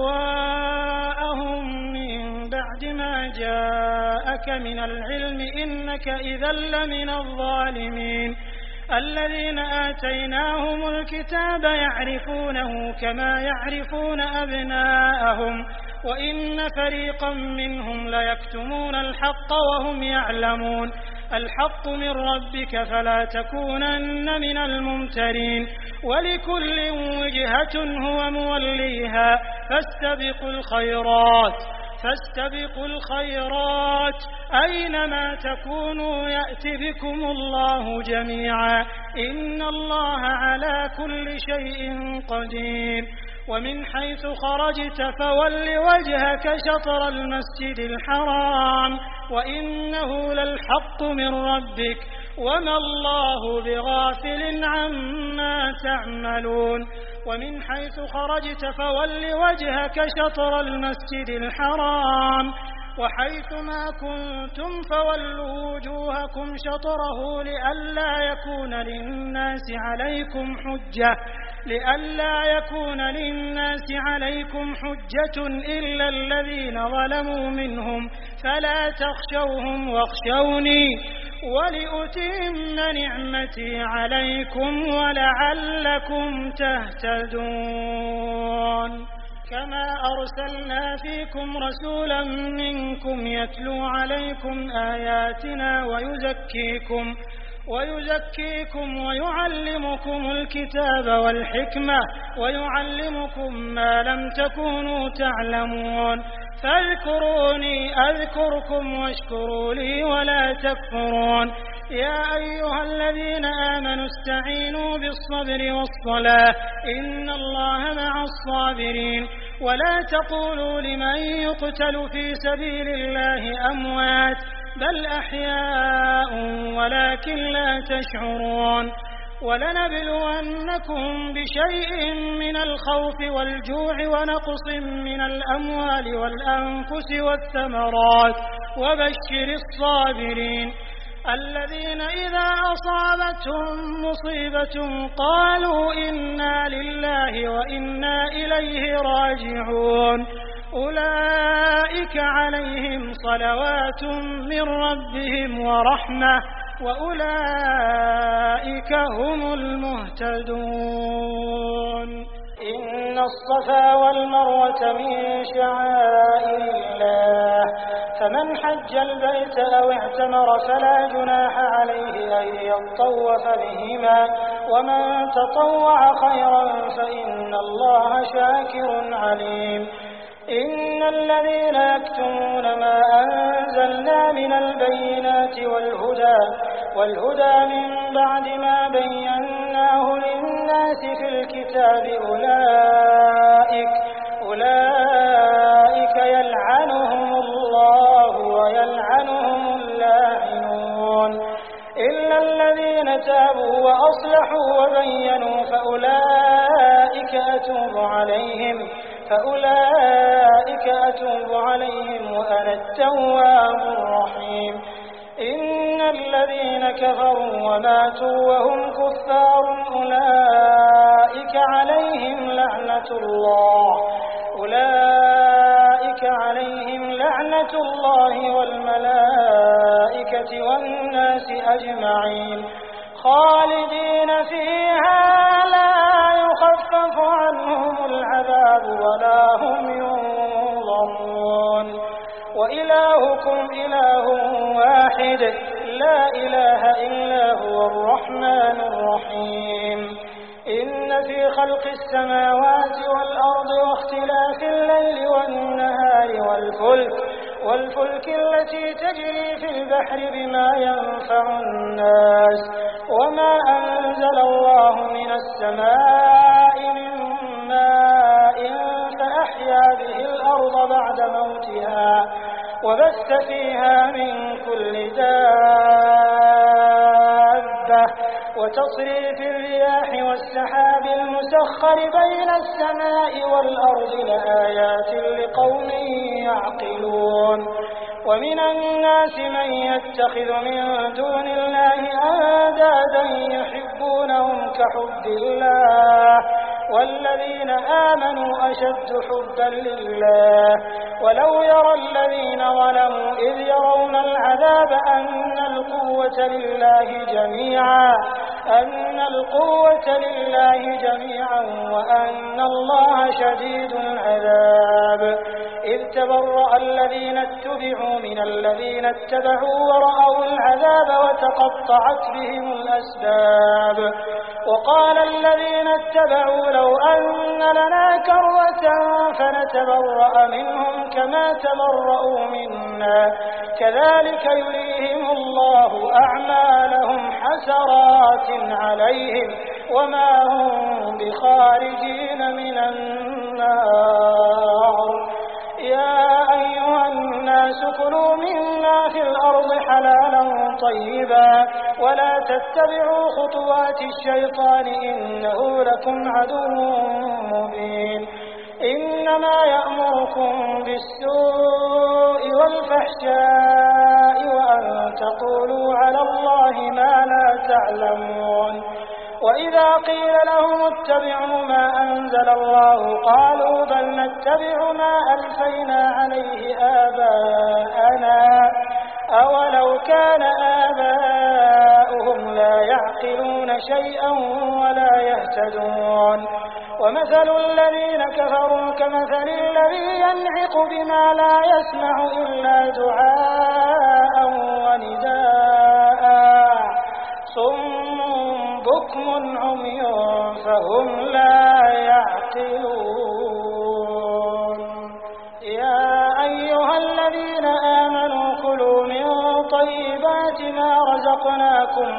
أهواءهم من بعد ما جاءك من العلم إنك إذا لمن الظالمين الذين آتيناهم الكتاب يعرفونه كما يعرفون أبناءهم وإن فريقا منهم ليكتمون الحق وهم يعلمون الحق من ربك فلا تكونن من الممترين ولكل وجهة هو موليها فاستبقوا الخيرات أينما تكونوا يأت بكم الله جميعا إن الله على كل شيء قدير ومن حيث خرجت فول وجهك شطر المسجد الحرام وإنه للحق من ربك وما الله بغافل عما تعملون ومن حيث خرجت فول وجهك شطر المسجد الحرام وحيث ما كنتم فولوا وجوهكم شطره لئلا يكون للناس عليكم حجة إلا الذين ظلموا منهم فلا تخشوهم واخشوني ولأتم نعمتي عليكم ولعلكم تهتدون كما أرسلنا فيكم رسولا منكم يتلو عليكم آياتنا ويزكيكم ويعلمكم الكتاب والحكمة ويعلمكم ما لم تكونوا تعلمون فاذكروني أذكركم واشكروا لي ولا تكفرون يا أيها الذين آمنوا استعينوا بالصبر والصلاة إن الله مع الصابرين ولا تقولوا لمن يقتل في سبيل الله أموات بل أحياء ولكن لا تشعرون ولنبلونكم بشيء من الخوف والجوع ونقص من الأموال والأنفس والثمرات وبشر الصابرين الذين إذا أصابتهم مصيبة قالوا إنا لله وإنا إليه راجعون أولئك عليهم صلوات من ربهم ورحمة وأولئك هم المهتدون إن الصفا والمروة من شعائر الله فمن حج البيت أو اعتمر فلا جناح عليه أن يطوف بهما ومن تطوع خيرا فإن الله شاكر عليم إن الذين يكتمون ما أنزلنا من البينات والهدى من بعد ما بيناه للناس في الكتاب أولئك يلعنهم الله ويلعنهم اللاعنون إلا الذين تابوا وأصلحوا وبينوا فأولئك أتوب عليهم وأنا التواب الرحيم إن الذين كفروا وماتوا وهم كفار أولئك عليهم لعنة الله والملائكة والناس أجمعين خالدين فيها لا يخفف عنهم العذاب ولا هم ينظرون وإلهكم إله واحد لا إله إلا هو الرحمن الرحيم إن في خلق السماوات والأرض واختلاف الليل والنهار والفلك التي تجري في البحر بما ينفع الناس وما أنزل الله من السماء من ماء فأحيا به الأرض بعد موتها وبث فيها من كل دابة وتصريف الرياح والسحاب المسخر بين السماء والأرض لآيات لقوم يعقلون ومن الناس من يتخذ من دون الله أندادا يحبونهم كحب الله والذين آمنوا أشد حبا لله ولو يرى الذين ظلموا إذ يرون العذاب أن القوة لله جميعا وأن الله شديد العذاب إذ تبرأ الذين اتبعوا من الذين اتبعوا ورأوا العذاب وتقطعت بهم الأسباب وقال الذين اتبعوا لو أن لنا كرة فنتبرأ منهم كما تبرأوا منا كذلك يريهم الله أعمالهم حسرات عليهم وما هم بخارجين من النار يا أيها الناس كلوا مما في الأرض حلالا طيبا ولا تتبعوا خطوات الشيطان إنه لكم عدو مبين إنما يأمركم بالسوء والفحشاء وأن تقولوا على الله ما لا تعلمون وإذا قيل لهم اتبعوا ما أنزل الله قالوا بل نتبع ما ألفينا عليه آباءنا أولو كان آباؤهم لا يعقلون شيئا ولا يهتدون ومثل الذين كفروا كمثل الذي ينعق بما لا يسمع إلا دعاء ونداء صم بكم عمي فهم لا يعقلون يا أيها الذين آمنوا كلوا من طيبات ما رزقناكم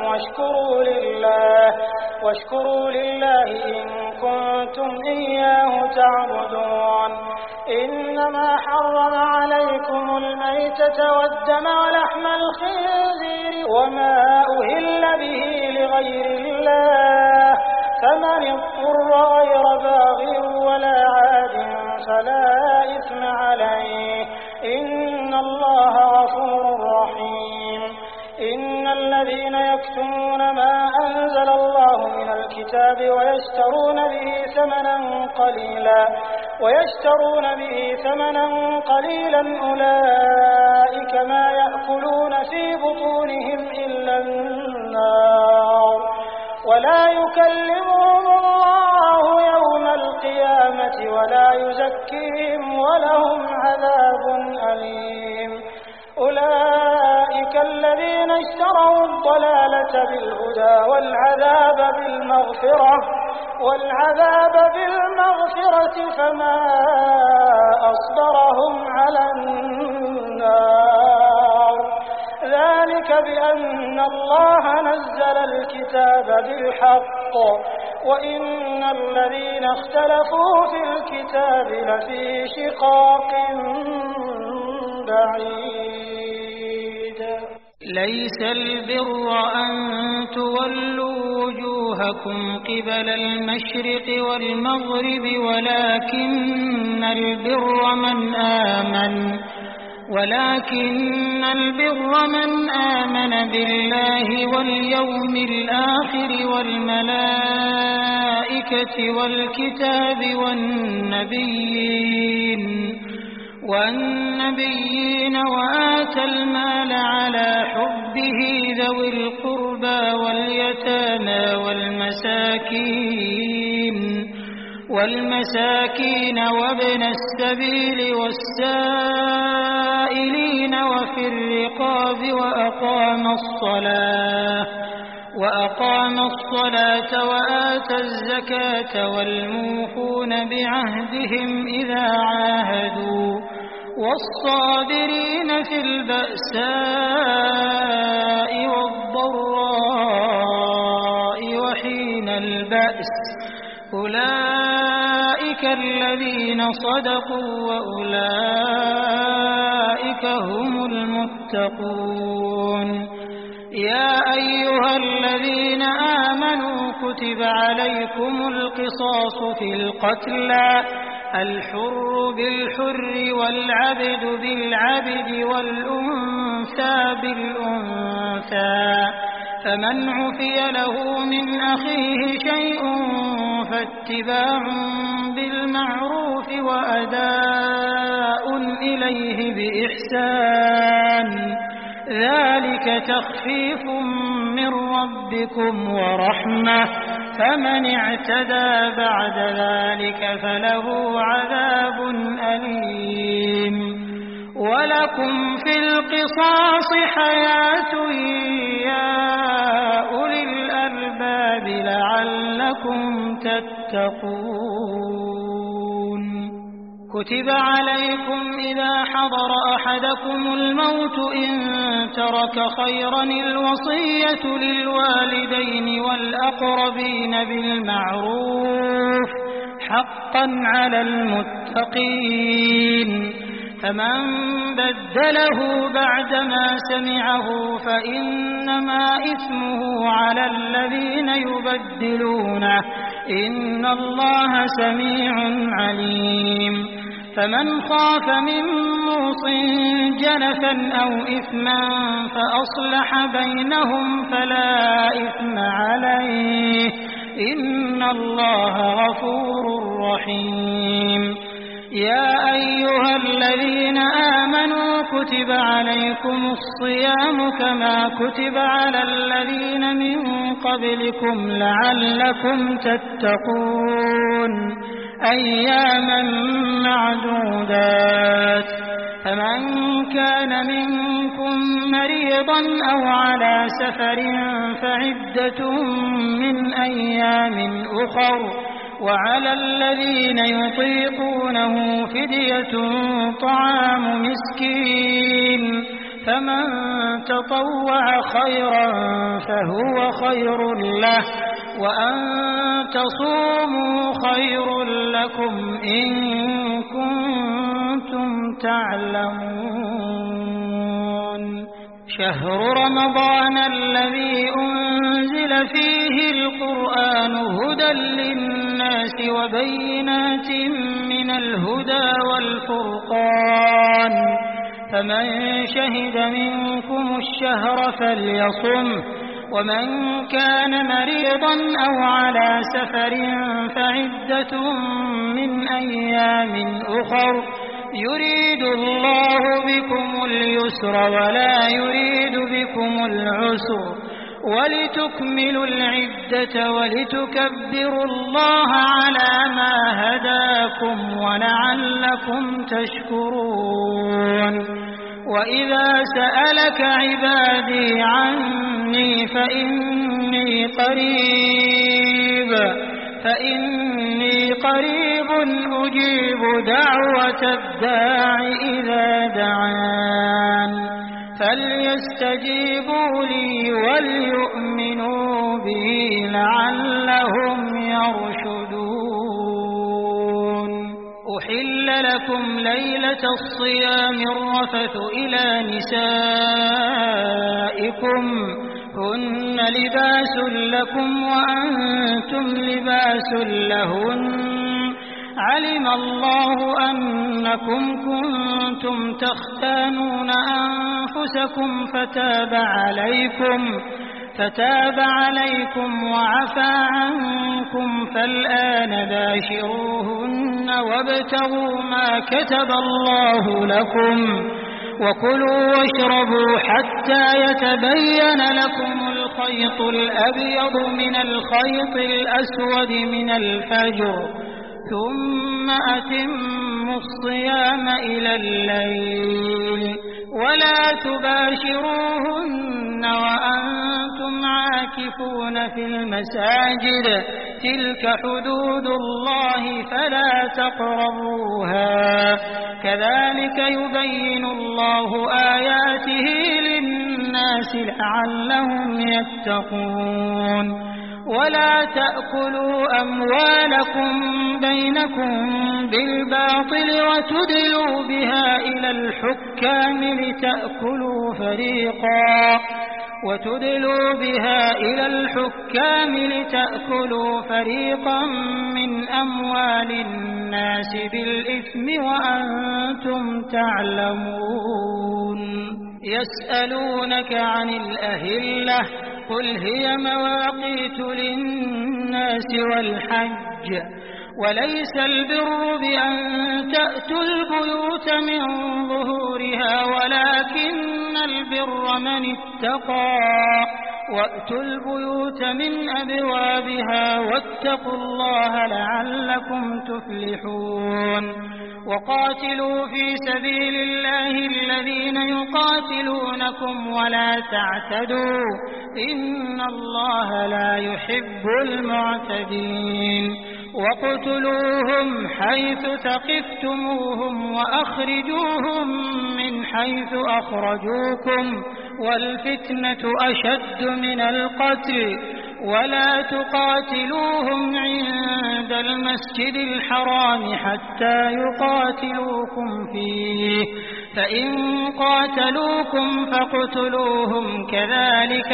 واشكروا لله إن كنتم إياه تعبدون إنما حرم عليكم الميتة والدم ولحم الخنزير وما أهل به لغير الله فمن اضطر غير باغ ولا عاد فلا إثم عليه إن الله غفور رحيم إن الذين يكتمون ما أنزل الله من الكتاب ويشترون به ثمنا قليلا أولئك ما يأكلون في بطونهم إلا النار ولا يكلمهم الله يوم القيامة ولا يزكيهم ولهم عذاب أليم أولئك الذين اشتروا الضلالة بالهدى والعذاب بالمغفرة فما أصبرهم على النار ذلك بأن الله نزل الكتاب بالحق وإن الذين اختلفوا في الكتاب لفي شقاق بعيد ليس البر أن تولوا وجوهكم قبل المشرق والمغرب ولكن البر من آمن بالله واليوم الآخر والملائكة والكتاب والنبيين وآتى المال على حبه ذوي القربى واليتامى والمساكين وابن السبيل والسائلين وفي الرقاب وأقام الصلاة وآتى الزكاة والموفون بعهدهم إذا عاهدوا والصابرين في البأساء والضراء وحين البأس أولئك الذين صدقوا وأولئك هم المتقون يا أيها الذين آمنوا كتب عليكم القصاص في القتلى الحر بالحر والعبد بالعبد والأنثى بالأنثى فمن عفي له من أخيه شيء فاتباع بالمعروف وأداء إليه بإحسان ذلك تخفيف من ربكم ورحمة فمن اعتدى بعد ذلك فله عذاب أليم ولكم في القصاص حياة يا أولي الألباب لعلكم تتقون كتب عليكم إذا حضر أحدكم الموت إن ترك خيرا الوصية للوالدين والأقربين بالمعروف حقا على المتقين فمن بدله بعدما سمعه فإنما إثمه على الذين يبدلونه إن الله سميع عليم فمن خاف من موص جنفا أو إثما فأصلح بينهم فلا إثم عليه إن الله غفور رحيم يا أيها الذين آمنوا كتب عليكم الصيام كما كتب على الذين من قبلكم لعلكم تتقون أياما معدودات فمن كان منكم مريضا أو على سفر فعدة من أيام أخر وعلى الذين يطيقونه فدية طعام مسكين فمن تطوع خيرا فهو خير له وأن تصوموا خير لكم إن كنتم تعلمون شهر رمضان الذي أنزل فيه القرآن هدى للناس وبينات من الهدى والفرقان فمن شهد منكم الشهر فليصمه ومن كان مريضا أو على سفر فعدة من أيام أخر يريد الله بكم اليسر ولا يريد بكم العسر ولتكملوا العدة ولتكبروا الله على ما هداكم ولعلكم تشكرون وإذا سألك عبادي عني فإني قريب أجيب دعوة الداع إذا دعان فليستجيبوا لي وليؤمنوا بي لعلهم يرشدون أحل لكم ليلة الصيام الرفث إلى نسائكم هن لباس لكم وأنتم لباس لهن علم الله أنكم كنتم تختانون أنفسكم فتاب عليكم وعفى عنكم فالآن باشروهن وابتغوا ما كتب الله لكم وكلوا واشربوا حتى يتبين لكم الخيط الأبيض من الخيط الأسود من الفجر ثم أتموا الصيام إلى الليل ولا تباشروهن وأنتم عاكفون في المساجد تلك حدود الله فلا تقربوها كذلك يبين الله آياته للناس لعلهم يتقون ولا تأكلوا أموالكم بينكم بالباطل وتدلوا بها إلى الحكام لتأكلوا فريقا من أموال الناس بالإثم وأنتم تعلمون يسألونك عن الأهلة قل هي مواقيت للناس والحج وليس البر بأن تأتوا البيوت من ظهورها ولكن البر من اتقى وأتوا البيوت من أبوابها واتقوا الله لعلكم تفلحون وقاتلوا في سبيل الله الذين يقاتلونكم ولا تعتدوا إن الله لا يحب المعتدين واقتلوهم حيث ثقفتموهم وأخرجوهم من حيث أخرجوكم والفتنة أشد من القتل ولا تقاتلوهم عند المسجد الحرام حتى يقاتلوكم فيه فإن قاتلوكم فاقتلوهم كذلك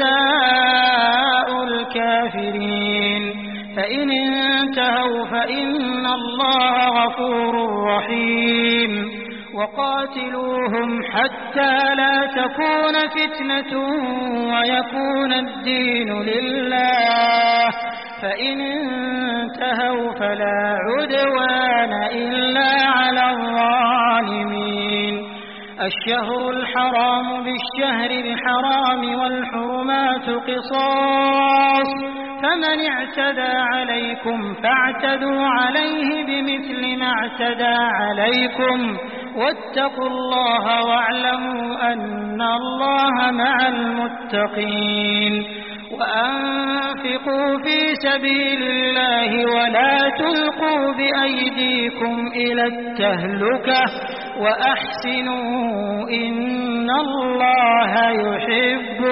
جزاء الكافرين فإن انتهوا فإن الله غفور رحيم وقاتلوهم حتى لا تكون فتنة ويكون الدين لله فإن انتهوا فلا عدوان إلا على الظالمين الشهر الحرام بالشهر الحرام والحرمات قصاص فمن اعتدى عليكم فاعتدوا عليه بمثل ما اعتدى عليكم واتقوا الله واعلموا أن الله مع المتقين وأنفقوا في سبيل الله ولا تلقوا بأيديكم إلى التهلكة وأحسنوا إن الله يحب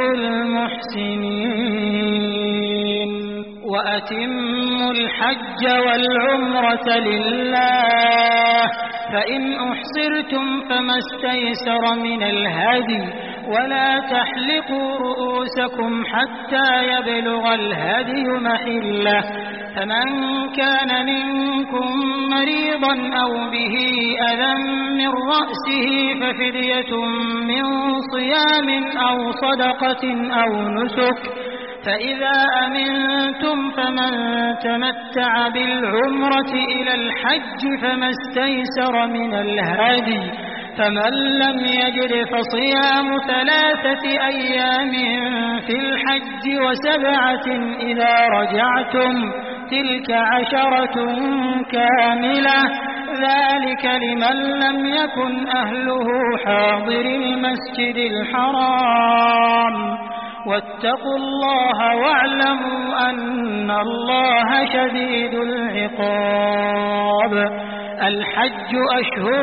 المحسنين وأتموا الحج والعمرة لله فإن أحصرتم فما استيسر من الهدي ولا تحلقوا رؤوسكم حتى يبلغ الهدي محله فمن كان منكم مريضا أو به أذى من رأسه ففدية من صيام أو صدقة أو نسك فإذا أمنتم فمن تمتع بالعمرة إلى الحج فما استيسر من الهدي فمن لم يجد فصيام 3 أيام في الحج و7 إذا رجعتم تلك 10 كاملة ذلك لمن لم يكن أهله حاضر المسجد الحرام واتقوا الله واعلموا أن الله شديد العقاب الحج أشهر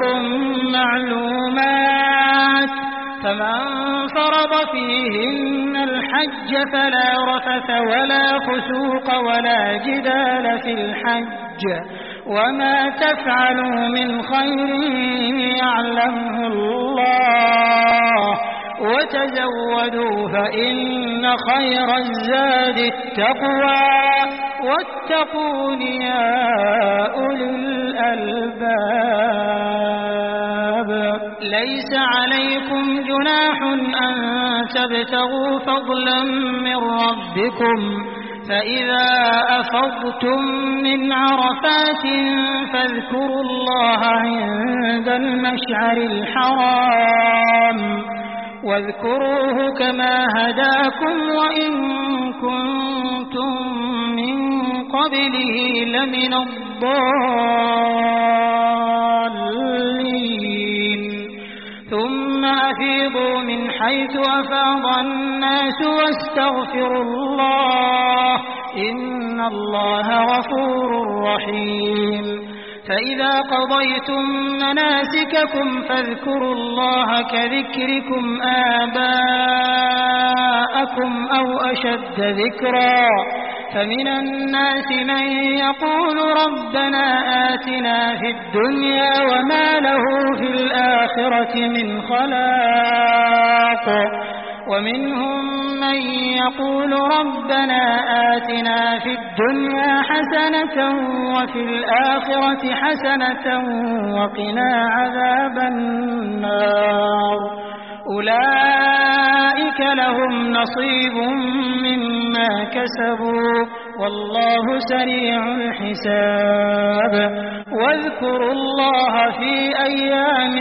معلومات فمن فرض فيهن الحج فلا رفث ولا فسوق ولا جدال في الحج وما تفعلوا من خير يعلمه الله وتزودوا فإن خير الزاد التقوى واتقون يا أولي الألباب ليس عليكم جناح أن تبتغوا فضلا من ربكم فإذا أفضتم من عرفات فاذكروا الله عند المشعر الحرام واذكروه كما هداكم وإن كنتم من قبله لمن الضالين ثم أفيضوا من حيث أفاض الناس واستغفروا الله إن الله غفور رحيم فإذا قضيتم مناسككم فاذكروا الله كذكركم آباءكم أو أشد ذكرا فمن الناس من يقول ربنا آتنا في الدنيا وما له في الآخرة من خلاق ومنهم من يقول ربنا آتنا في الدنيا حسنة وفي الآخرة حسنة وقنا عذاب النار أولئك لهم نصيب مما كسبوا والله سريع الحساب واذكروا الله في أيام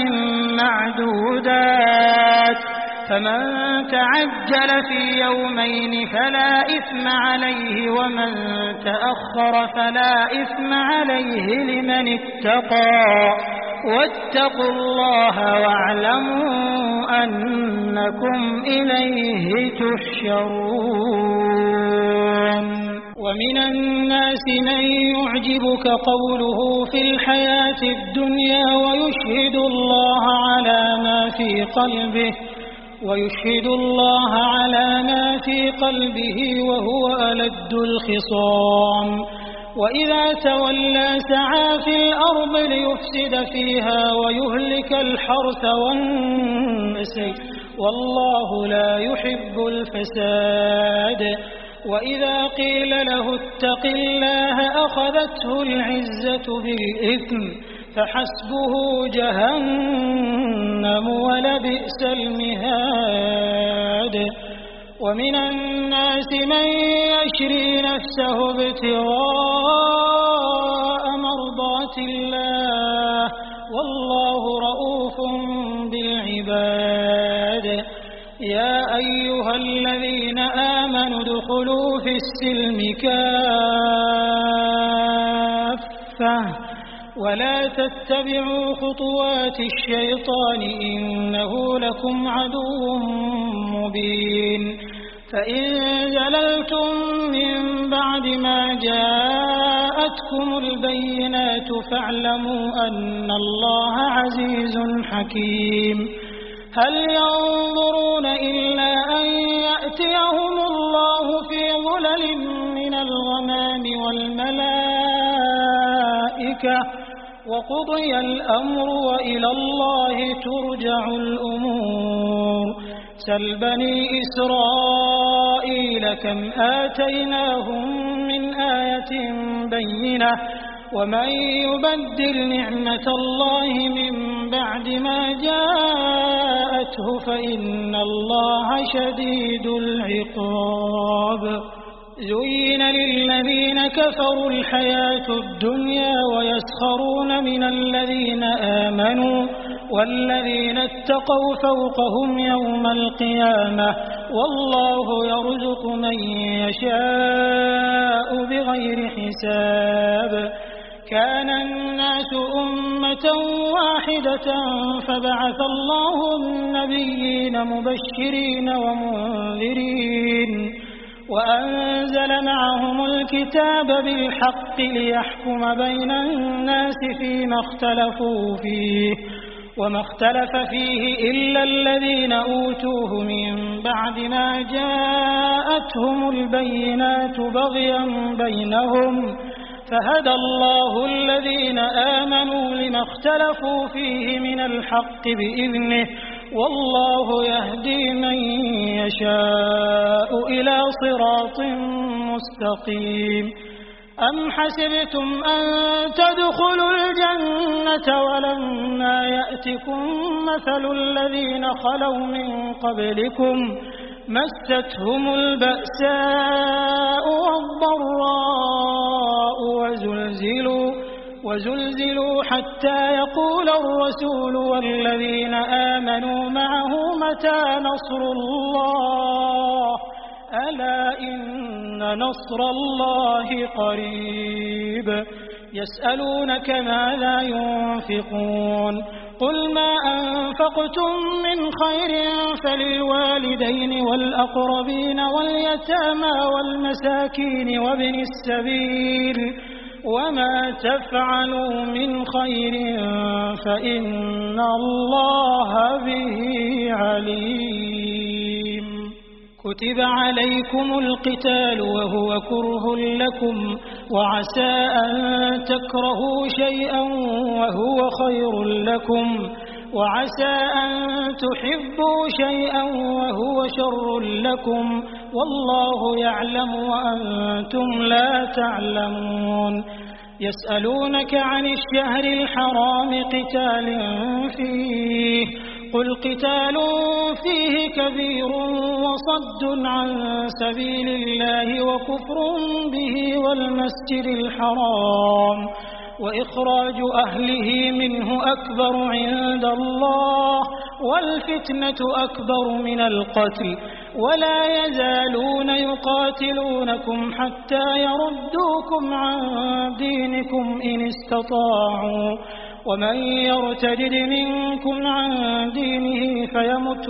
معدودات فمن تعجل في يومين فلا إثم عليه ومن تأخر فلا إثم عليه لمن اتقى واتقوا الله واعلموا أنكم إليه تحشرون ومن الناس من يعجبك قوله في الحياة الدنيا ويشهد الله على ما في قلبه وهو ألد الخصام وإذا تولى سعى في الأرض ليفسد فيها ويهلك الحرث والنسل والله لا يحب الفساد وإذا قيل له اتق الله أخذته العزة بالإثم فحسبه جهنم ولبئس المهاد ومن الناس من يشري نفسه ابتغاء مرضات الله والله رؤوف بالعباد يا أيها الذين آمنوا ادخلوا في السلم كافة ولا تتبعوا خطوات الشيطان إنه لكم عدو مبين فإن زللتم من بعد ما جاءتكم البينات فاعلموا أن الله عزيز حكيم هل ينظرون إلا أن يأتيهم الله في ظلل من الغمام والملائكة وقضي الأمر وإلى الله ترجع الأمور سل بني إسرائيل كم آتيناهم من آية بينة ومن يبدل نعمة الله من بعد ما جاءته فإن الله شديد العقاب زين للذين كفروا الحياة الدنيا ويسخرون من الذين آمنوا والذين اتقوا فوقهم يوم القيامة والله يرزق من يشاء بغير حساب كان الناس أمة واحدة فبعث الله النبيين مبشرين ومنذرين وأنزل معهم الكتاب بالحق ليحكم بين الناس فيما اختلفوا فيه وما اختلف فيه إلا الذين أوتوه من بعد ما جاءتهم البينات بغيا بينهم فهدى الله الذين آمنوا لما اختلفوا فيه من الحق بإذنه والله يهدي من يشاء إلى صراط مستقيم أم حسبتم أن تدخلوا الجنة ولما يأتكم مثل الذين خلوا من قبلكم مستهم البأساء والضراء وزلزلوا حتى يقول الرسول والذين آمنوا معه متى نصر الله ألا إن نصر الله قريب يسألونك ماذا ينفقون قل ما أنفقتم من خير فللوالدين والأقربين واليتامى والمساكين وابن السبيل وما تفعلوا من خير فإن الله به عليم كتب عليكم القتال وهو كره لكم وعسى أن تكرهوا شيئا وهو خير لكم وعسى أن تحبوا شيئا وهو شر لكم والله يعلم وأنتم لا تعلمون يسألونك عن الشهر الحرام قتال فيه قل قتال فيه كبير وصد عن سبيل الله وكفر به والمسجد الحرام وإخراج أهله منه أكبر عند الله والفتنة أكبر من القتل ولا يزالون يقاتلونكم حتى يردوكم عن دينكم إن استطاعوا ومن يرتد منكم عن دينه فيمت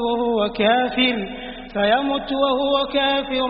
وهو كافر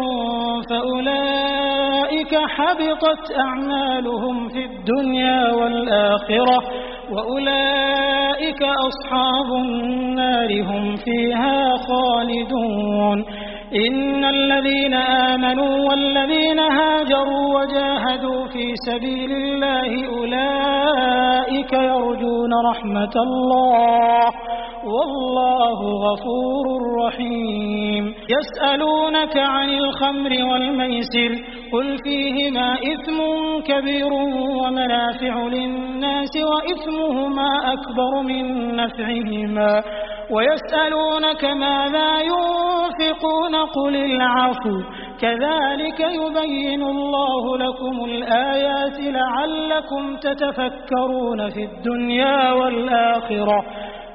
فأولئك حبطت أعمالهم في الدنيا والآخرة وأولئك أصحاب النار هم فيها خالدون إن الذين آمنوا والذين هاجروا وجاهدوا في سبيل الله أولئك يرجون رحمة الله والله غفور رحيم يسألونك عن الخمر والميسر قل فيهما إثم كبير ومنافع للناس وإثمهما أكبر من نفعهما ويسألونك ماذا ينفقون قل العفو كذلك يبين الله لكم الآيات لعلكم تتفكرون في الدنيا والآخرة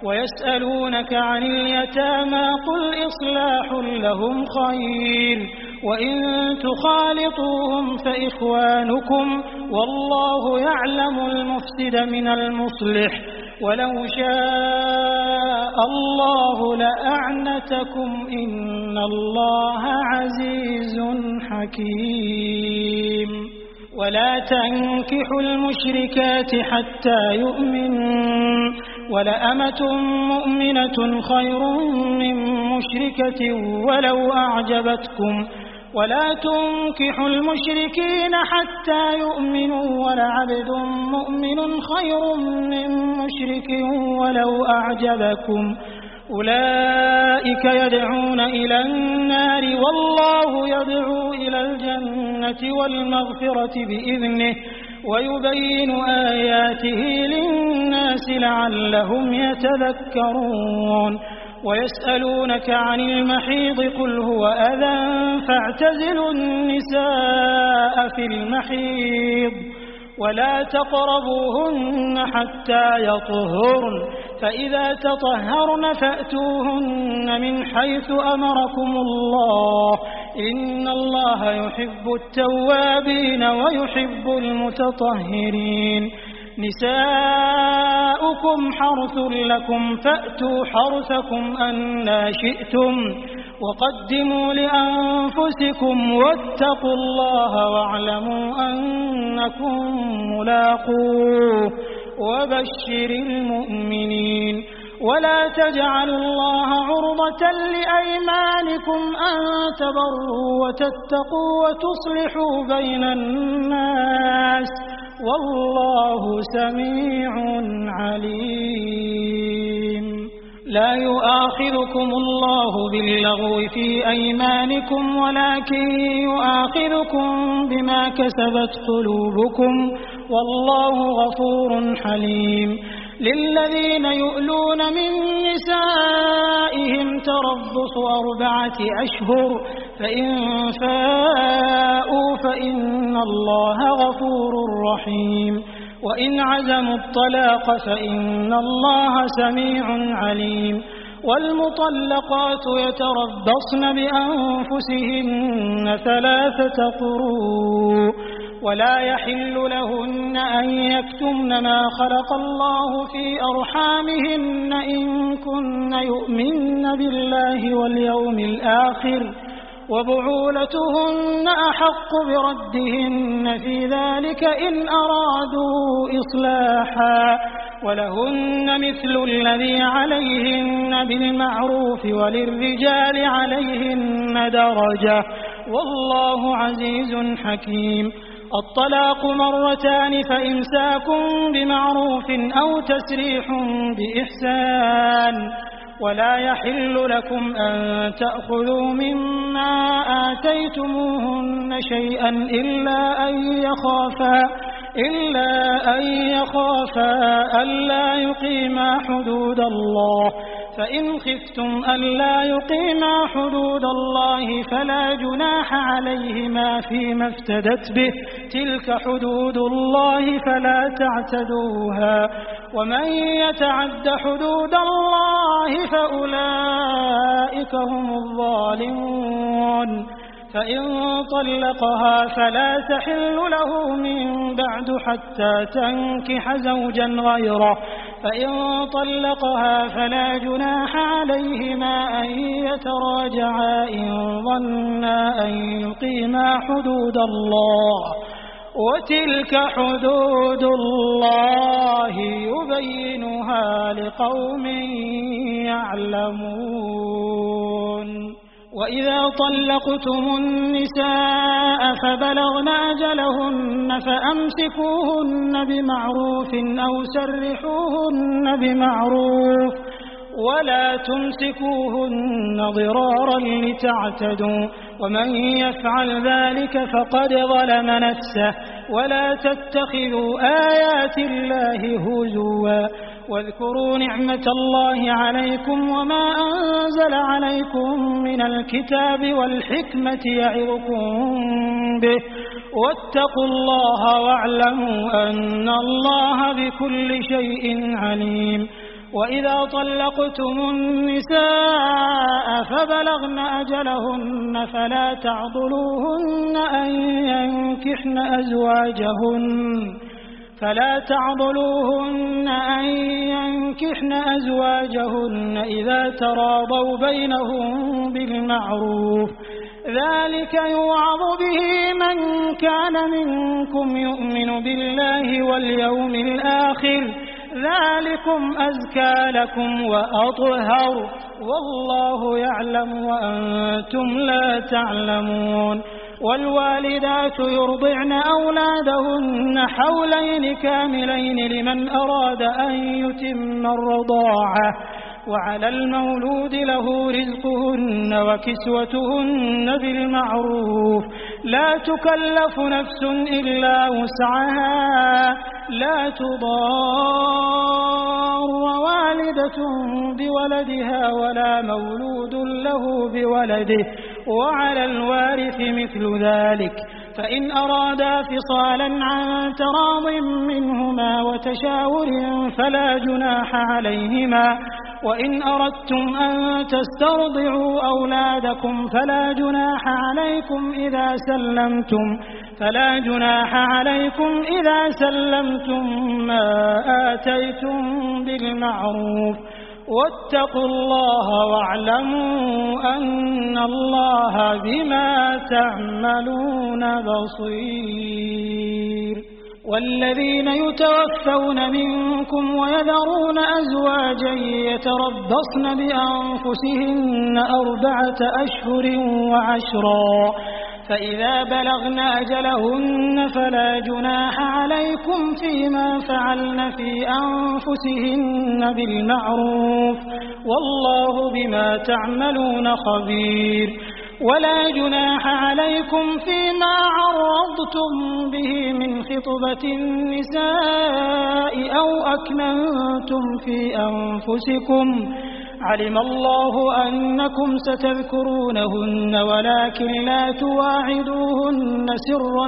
ويسألونك عن اليتامى قل إصلاح لهم خير وإن تخالطوهم فإخوانكم والله يعلم المفسد من المصلح ولو شاء الله لأعنتكم إن الله عزيز حكيم ولا تنكحوا المشركات حتى يؤمنوا ولأمة مؤمنة خير من مشركة ولو أعجبتكم ولا تنكحوا المشركين حتى يؤمنوا ولعبد مؤمن خير من مشرك ولو أعجبكم أولئك يدعون إلى النار والله يدعو إلى الجنة والمغفرة بإذنه ويبين آياته للناس لعلهم يتذكرون ويسألونك عن المحيض قل هو أذى فاعتزلوا النساء في المحيض ولا تقربوهن حتى يطهرن فإذا تطهرن فأتوهن من حيث أمركم الله إن الله يحب التوابين ويحب المتطهرين نساؤكم حرث لكم فأتوا حرثكم أنى شئتم وقدموا لأنفسكم واتقوا الله واعلموا أنكم ملاقوه وبشر المؤمنين ولا تجعلوا الله عرضة لأيمانكم أن تبروا وتتقوا وتصلحوا بين الناس والله سميع عليم لا يؤاخذكم الله باللغو في أيمانكم ولكن يؤاخذكم بما كسبت قلوبكم والله غفور حليم للذين يؤلون من نسائهم تربص 4 أشهر فإن فاءوا فإن الله غفور رحيم وإن عزموا الطلاق فإن الله سميع عليم والمطلقات يتربصن بأنفسهن 3 قروء ولا يحل لهن أن يكتمن ما خلق الله في أرحامهن إن كن يؤمن بالله واليوم الآخر وبعولتهن أحق بردهن في ذلك إن أرادوا إصلاحا ولهن مثل الذي عليهن بالمعروف وللرجال عليهن درجة والله عزيز حكيم الطلاق 2 فإمساك بمعروف أو تسريح بإحسان ولا يحل لكم أن تأخذوا مما آتيتموهن شيئا إلا أن يخافا ألا يقيما حدود الله فإن خفتم ألا يقيما حدود الله فلا جناح عليهما فيما افتدت به تلك حدود الله فلا تعتدوها ومن يتعد حدود الله فأولئك هم الظالمون فإن طلقها فلا تحل له من بعد حتى تنكح زوجا غيره فإن طلقها فلا جناح عليهما أن يتراجعا إن ظنا أن يقيما حدود الله وتلك حدود الله يبينها لقوم يعلمون وإذا طلقتم النساء فبلغن أجلهن فأمسكوهن بمعروف أو سرحوهن بمعروف ولا تمسكوهن ضرارا لتعتدوا ومن يفعل ذلك فقد ظلم نفسه ولا تتخذوا آيات الله هزوا واذكروا نعمة الله عليكم وما أنزل عليكم من الكتاب والحكمة يعظكم به واتقوا الله واعلموا أن الله بكل شيء عليم وإذا طلقتم النساء فبلغن أجلهن فلا تعضلوهن أن ينكحن أزواجهن إذا تراضوا بينهم بالمعروف ذلك يوعظ به من كان منكم يؤمن بالله واليوم الآخر ذلكم أزكى لكم وأطهر والله يعلم وأنتم لا تعلمون والوالدات يرضعن أولادهن حولين كاملين لمن أراد أن يتم الرضاعة وعلى المولود له رزقهن وكسوتهن بالمعروف لا تكلف نفس إلا وسعها لا تضار والدة بولدها ولا مولود له بولده وعلى الوارث مثل ذلك فإن أرادا فصالا عن تراض منهما وتشاور فلا جناح عليهما وإن أردتم أن تسترضعوا أولادكم فلا جناح عليكم إذا سلمتم ما آتيتم بالمعروف واتقوا الله واعلموا أن الله بما تعملون بصير والذين يتوفون منكم ويذرون أزواجا يتربصن بأنفسهن 4 أشهر وعشرا فإذا بلغن أجلهن فلا جناح عليكم فيما فعلن في أنفسهن بالمعروف والله بما تعملون خبير ولا جناح عليكم فيما عرضتم به من خطبة النساء أو أكننتم في أنفسكم علم الله أنكم ستذكرونهن ولكن لا تواعدوهن سرا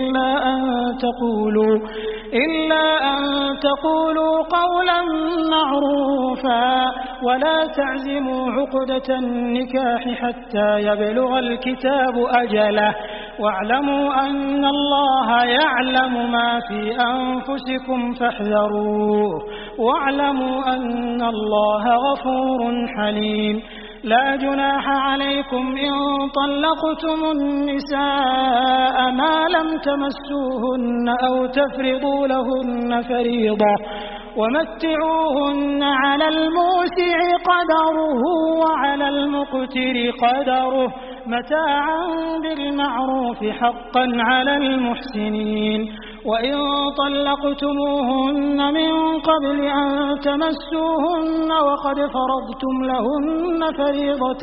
إلا أن تقولوا قولا معروفا ولا تعزموا عقدة النكاح حتى يبلغ الكتاب أجله واعلموا أن الله يعلم ما في أنفسكم فاحذروه واعلموا أن الله غفور حليم لا جناح عليكم إن طلقتم النساء ما لم تمسوهن أو تفرضوا لهن فريضة ومتعوهن على الموسع قدره وعلى المقتر قدره متاعا بالمعروف حقا على المحسنين وإن طلقتموهن من قبل أن تمسوهن وقد فرضتم لهن فريضة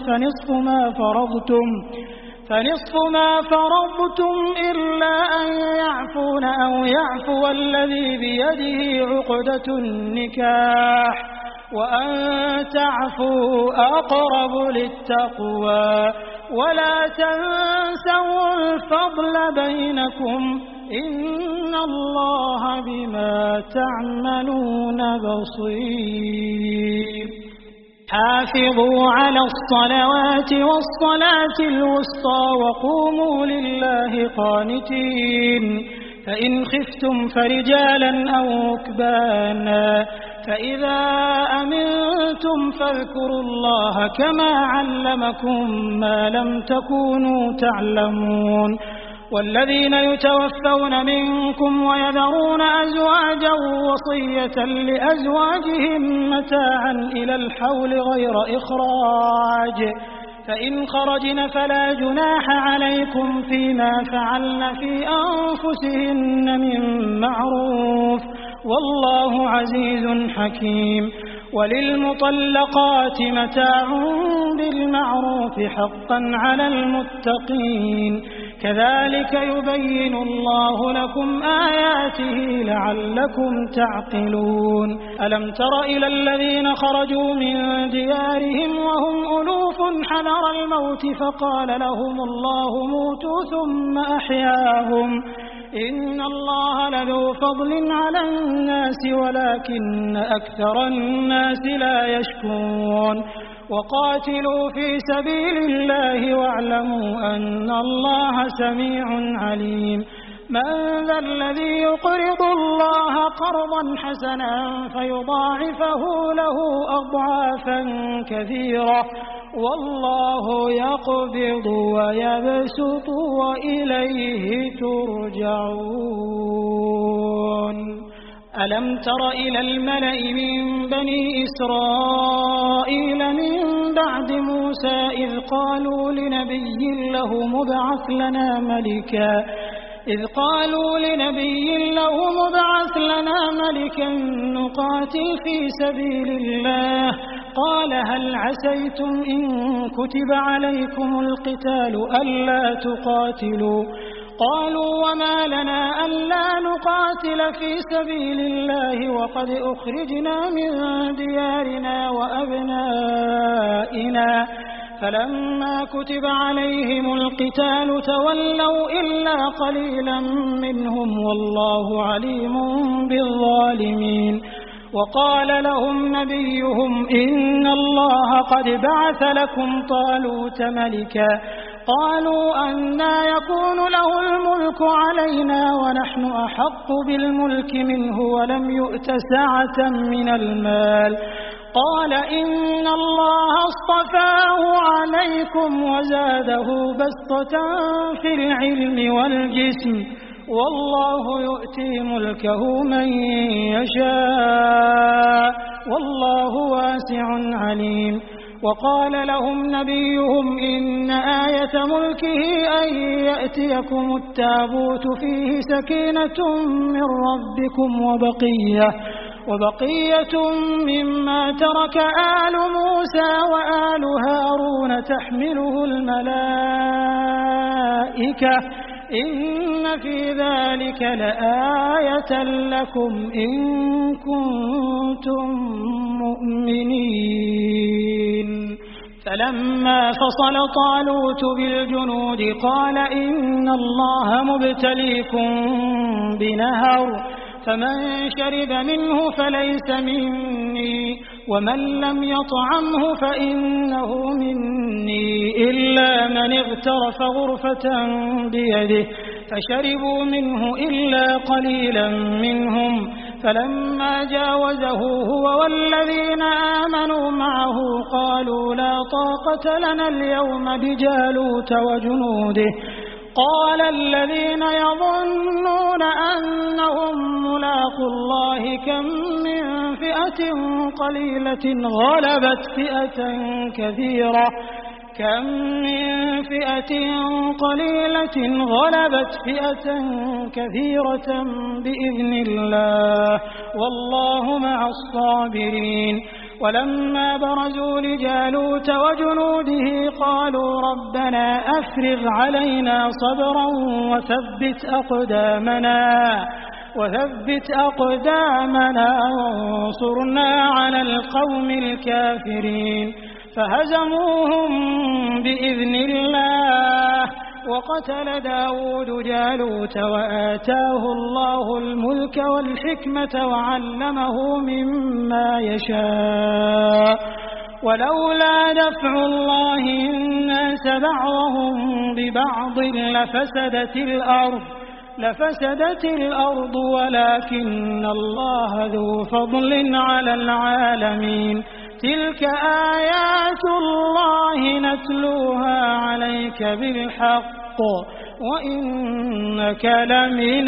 فنصف ما فرضتم إلا أن يعفون أو يعفو الذي بيده عقدة النكاح وأن تعفوا أقرب للتقوى ولا تنسوا الفضل بينكم إن الله بما تعملون بصير حافظوا على الصلوات والصلاة الوسطى وقوموا لله قانتين فإن خفتم فرجالا أو ركبانا فإذا أمنتم فاذكروا الله كما علمكم ما لم تكونوا تعلمون والذين يتوفون منكم ويذرون أزواجا وصية لأزواجهم متاعا إلى الحول غير إخراج فإن خرجن فلا جناح عليكم فيما فعلن في أنفسهن من معروف والله عزيز حكيم وللمطلقات متاع بالمعروف حقا على المتقين كذلك يبين الله لكم آياته لعلكم تعقلون ألم تر إلى الذين خرجوا من ديارهم وهم ألوف حذر الموت فقال لهم الله موتوا ثم أحياهم إن الله لذو فضل على الناس ولكن أكثر الناس لا يشكرون وقاتلوا في سبيل الله واعلموا أن الله سميع عليم من ذا الذي يقرض الله قرضا حسنا فيضاعفه له أضعافا كثيرة والله يقبض ويبسط وإليه ترجعون ألم تر إلى الملأ من بني إسرائيل من بعد موسى إذ قالوا لنبي له مبعث لنا ملكا نقاتل في سبيل الله قال هل عسيتم إن كتب عليكم القتال ألا تقاتلوا قالوا وما لنا ألا نقاتل في سبيل الله وقد أخرجنا من ديارنا وأبنائنا فلما كتب عليهم القتال تولوا إلا قليلا منهم والله عليم بالظالمين وقال لهم نبيهم إن الله قد بعث لكم طالوت ملكا قالوا أنى يكون له الملك علينا ونحن أحق بالملك منه ولم يؤت سعة من المال قال إن الله اصطفاه عليكم وزاده بسطة في العلم والجسم والله يؤتي ملكه من يشاء والله واسع عليم وقال لهم نبيهم إن آية ملكه أن يأتيكم التابوت فيه سكينة من ربكم وبقية مما ترك آل موسى وآل هارون تحمله الملائكة إن في ذلك لآية لكم إن كنتم مؤمنين فلما فصل طالوت بالجنود قال إن الله مبتليكم بنهر فمن شرب منه فليس مني ومن لم يطعمه فإنه مني إلا من اغترف غرفة بيده فشربوا منه إلا قليلا منهم فلما جاوزه هو والذين آمنوا معه قالوا لا طاقة لنا اليوم بجالوت وجنوده قال الذين يظنون أنهم ملاقو الله كم من فئة قليلة غلبت فئة كثيرة بإذن الله والله مع الصابرين ولما برزوا لجالوت وجنوده قالوا ربنا أفرغ علينا صبرا وثبت أقدامنا وانصرنا على القوم الكافرين فهزموهم بإذن الله وقتل داود جالوت وآتاه الله الملك والحكمة وعلمه مما يشاء ولولا دفع الله الناس بعضهم ببعض لفسدت الأرض ولكن الله ذو فضل على العالمين تلك آيات الله نتلوها عليك بالحق وإنك لمن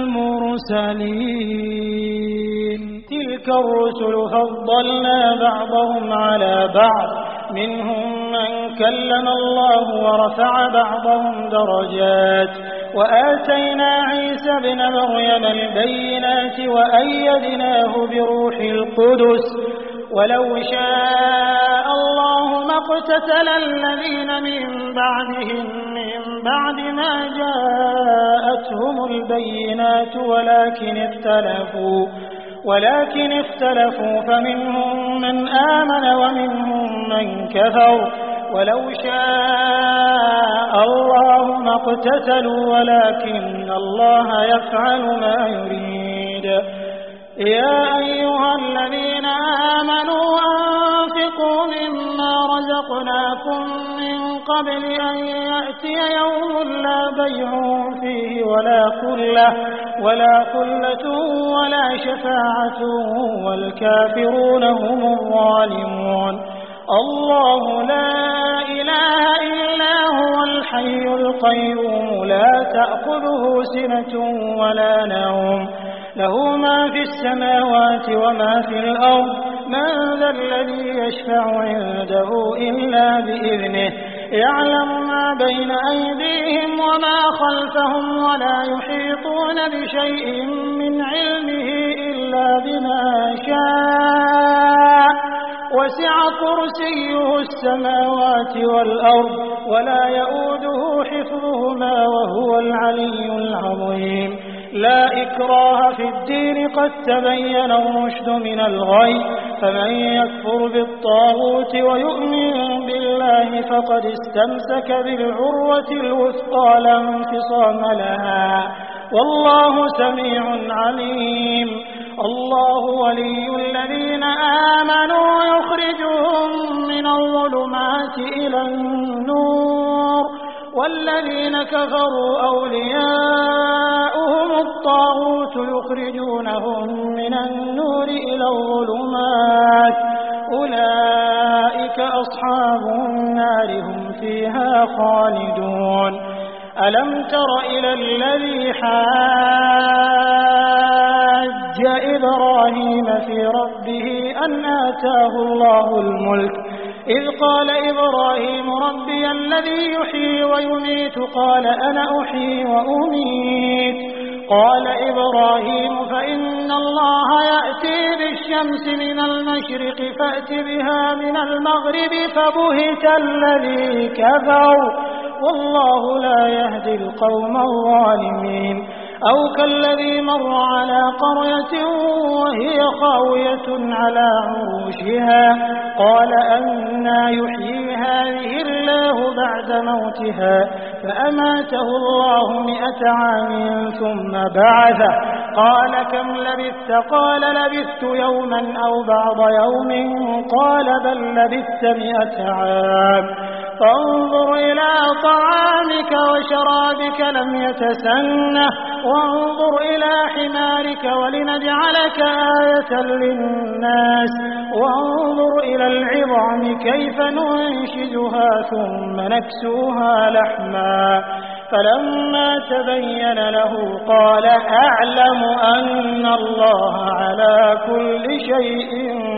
المرسلين تلك الرسل فضلنا بعضهم على بعض منهم من كلم الله ورفع بعضهم درجات وآتينا عيسى ابن مريم البينات وأيدناه بروح القدس ولو شاء الله ما اقتتل الذين من بعدهم من بعد ما جاءتهم البينات ولكن اختلفوا فمنهم من آمن ومنهم من كفر ولو شاء الله ما اقتتلوا ولكن الله يفعل ما يريد يا أيها الذين آمنوا أنفقوا مما رزقناكم من قبل أن يأتي يوم لا بيع فيه ولا خلة ولا شفاعة والكافرون هم الظالمون الله لا إله إلا هو الحي القيوم لا تأخذه سنة ولا نوم له ما في السماوات وما في الأرض من ذا الذي يشفع عنده إلا بإذنه يعلم ما بين أيديهم وما خلفهم ولا يحيطون بشيء من علمه إلا بما شاء وسع كرسيه السماوات والأرض ولا يؤوده حفظهما وهو العلي العظيم لا إكراه في الدين قد تبين الرشد من الغي فمن يكفر بالطاغوت ويؤمن بالله فقد استمسك بالعروة الوثقى لا انفصام لها والله سميع عليم الله ولي الذين آمنوا يخرجهم من الظلمات إلى النور والذين كفروا أولياؤهم الطاغوت يخرجونهم من النور إلى الظلمات أولئك أصحاب النار هم فيها خالدون ألم تر إلى الذي حاج إبراهيم في ربه أن آتاه الله الملك إذ قال إبراهيم ربي الذي يحيي ويميت قال أنا أحيي وأميت قال إبراهيم فإن الله يأتي بالشمس من المشرق فأت بها من المغرب فبهت الذي كفر والله لا يهدي القوم الظالمين أو كالذي مر على قرية وهي خاوية على عروشها قال أنى يحيي هذه الله بعد موتها فأماته الله 100 عام ثم بعثه قال كم لبثت قال لبثت يوما أو بعض يوم قال بل لبثت 100 عام فانظر إلى طعامك وشرابك لم يتسنه وانظر إلى حمارك ولنجعلك آية للناس وانظر إلى العظام كيف ننشزها ثم نكسوها لحما فلما تبين له قال أعلم أن الله على كل شيء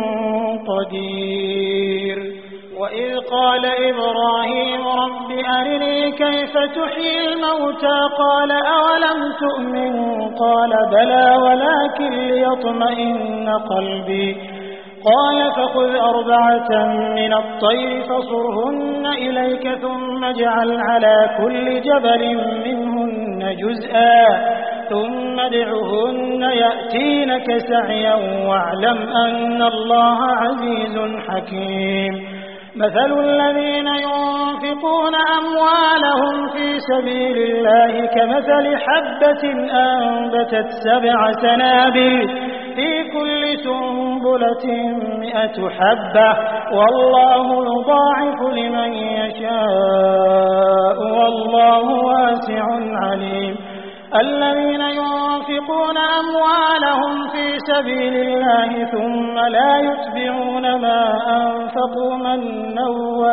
قدير وإذ قال إبراهيم رب أرني كيف تحيي الموتى قال أولم تؤمن قال بلى ولكن ليطمئن قلبي قال فخذ 4 من الطير فصرهن إليك ثم اجعل على كل جبل منهن جزءا ثم ادعهن يأتينك سعيا واعلم أن الله عزيز حكيم مثل الذين ينفقون أموالهم في سبيل الله كمثل حبة أنبتت 7 سنابل في كل سنبلة 100 حبة والله يضاعف لمن يشاء والله واسع عليم الذين ينفقون أموالهم في سبيل الله ثم لا يتبعون ما أنفقوا منا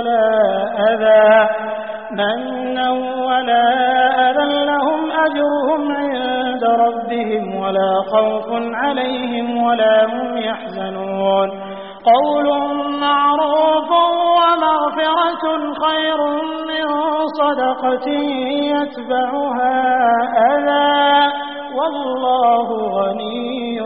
ولا أذى لهم أجرهم عند ربهم ولا خوف عليهم ولا هم يحزنون قول معروف ومغفرة خير من صدقة يتبعها أذى والله غني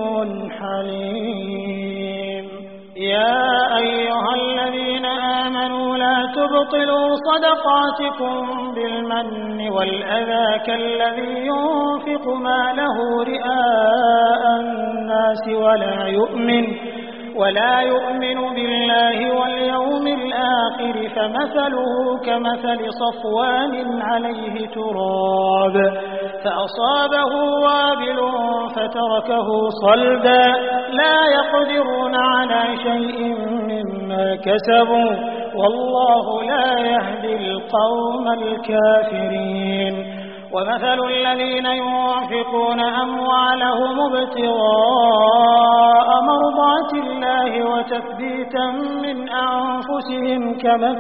حليم يا أيها الذين آمنوا لا تبطلوا صدقاتكم بالمن والأذى كالذي ينفق ماله رئاء الناس ولا يؤمن بالله واليوم الآخر فمثله كمثل صفوان عليه تراب فأصابه وابل فتركه صلدا لا يقدرون على شيء مما كسبوا والله لا يهدي القوم الكافرين ومثل الذين ينفقون أموالهم ابتغاء مرضات الله وتثبيتا من أنفسهم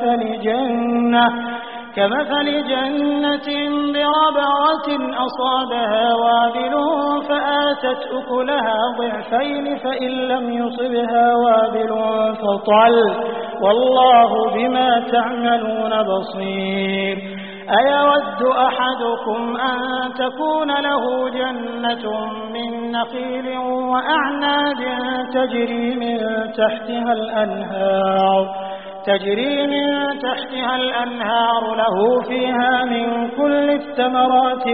كمثل جنة بربوة أصابها وابل فآتت أكلها ضعفين فإن لم يصبها وابل فطل والله بما تعملون بصير أيود أحدكم أن تكون له جنة من نخيل وأعناب تجري من تحتها الأنهار له فيها من كل الثمرات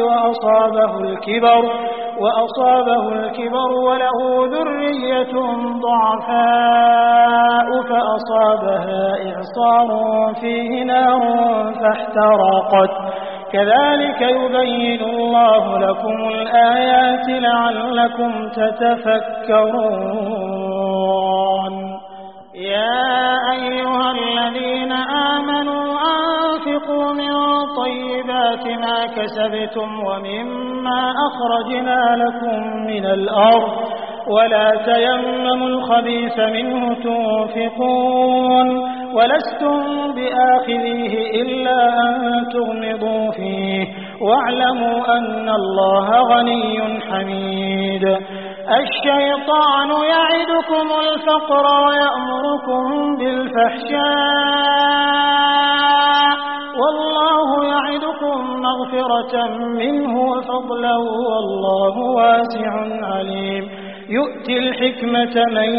وأصابه الكبر وله ذرية ضعفاء فأصابها إعصار فيه نار فاحترقت كذلك يبين الله لكم الآيات لعلكم تتفكرون يا أيها الذين آمنوا أنفقوا من طيبات ما كسبتم ومما أخرجنا لكم من الأرض ولا تيمموا الخبيث منه تنفقون ولستم بآخذيه إلا أن تغمضوا فيه واعلموا أن الله غني حميد الشيطان يعدكم الفقر ويأمركم بالفحشاء والله يعدكم مغفرة منه وفضلا والله واسع عليم يؤتي الحكمة من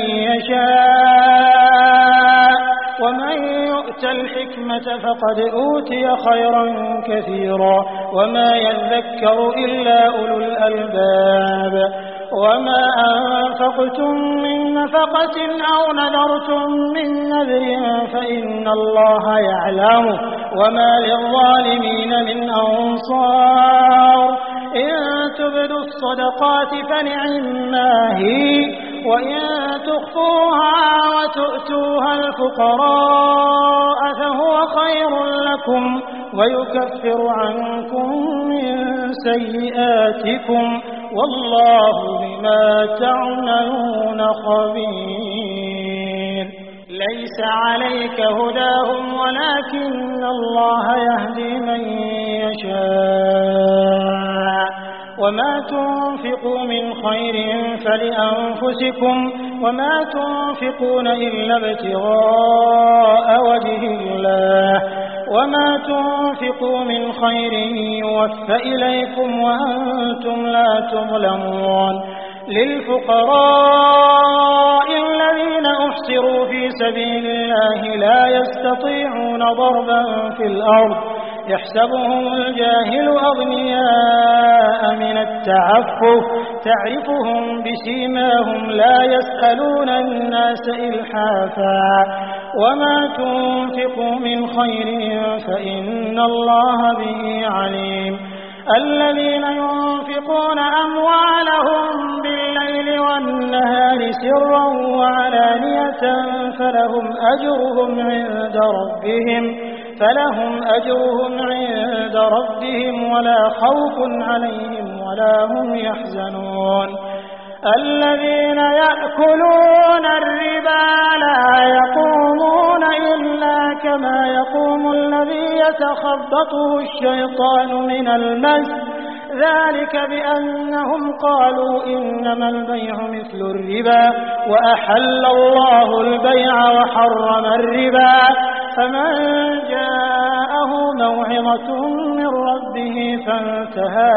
يشاء ومن يؤت الحكمة فقد أوتي خيرا كثيرا وما يذكر إلا أولو الألباب وما أنفقتم من نفقة أو نذرتم من نذر فإن الله يعلمه وما للظالمين من أنصار إن تبدوا الصدقات فنعما هي وإن تخفوها وتؤتوها الفقراء فهو خير لكم ويكفر عنكم من سيئاتكم والله بما تعملون خبير ليس عليك هداهم ولكن الله يهدي من يشاء وما تنفقوا من خير فلأنفسكم وما تنفقون إلا ابتغاء وجه الله وما تنفقوا من خير يوفى إليكم وأنتم لا تظلمون للفقراء الذين أحصروا في سبيل الله لا يستطيعون ضربا في الأرض يحسبهم الجاهل أغنياء من التعفف تعرفهم بسيماهم لا يسألون الناس إلحافا وما تنفقوا من خير فإن الله به عليم الذين ينفقون أموالهم بالليل والنهار سرا وعلانية فلهم أجرهم عند ربهم ولا خوف عليهم ولا هم يحزنون الذين يأكلون الربا لا يقومون إلا كما يقوم الذي يتخبطه الشيطان من المس ذلك بأنهم قالوا إنما البيع مثل الربا وأحل الله البيع وحرم الربا فمن جاءه موعظة من ربه فانتهى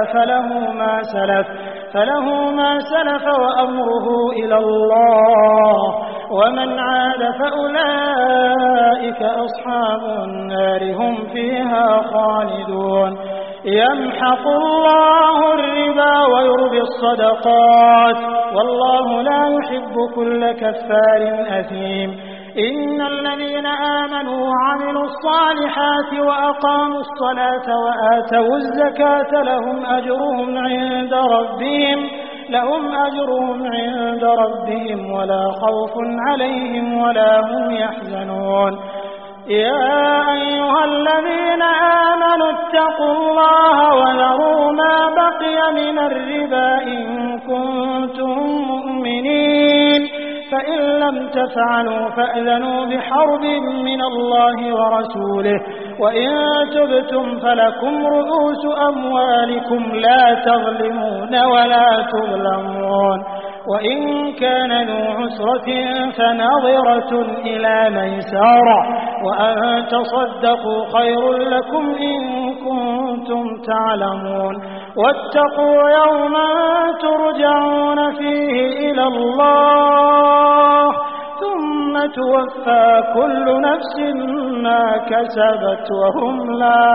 فله ما سلف وأمره إلى الله ومن عاد فأولئك أصحاب النار هم فيها خالدون يمحق الله الربا ويربي الصدقات والله لا يحب كل كفار أثيم. إن الذين آمنوا وعملوا الصالحات وأقاموا الصلاة وآتوا الزكاة لهم أجرهم عند ربهم ولا خوف عليهم ولا هم يحزنون. يا أيها الذين آمنوا اتقوا الله وذروا ما بقي من الربا إن كنتم مؤمنين، فإن لم تفعلوا فأذنوا بحرب من الله ورسوله، وإن تبتم فلكم رؤوس أموالكم لا تظلمون ولا تظلمون، وإن كان ذو عسرة فنظرة إلى ميسرة، وأن تصدقوا خير لكم إن كنتم تعلمون. واتقوا يوما ترجعون فيه إلى الله ثم توفى كل نفس ما كسبت وهم لا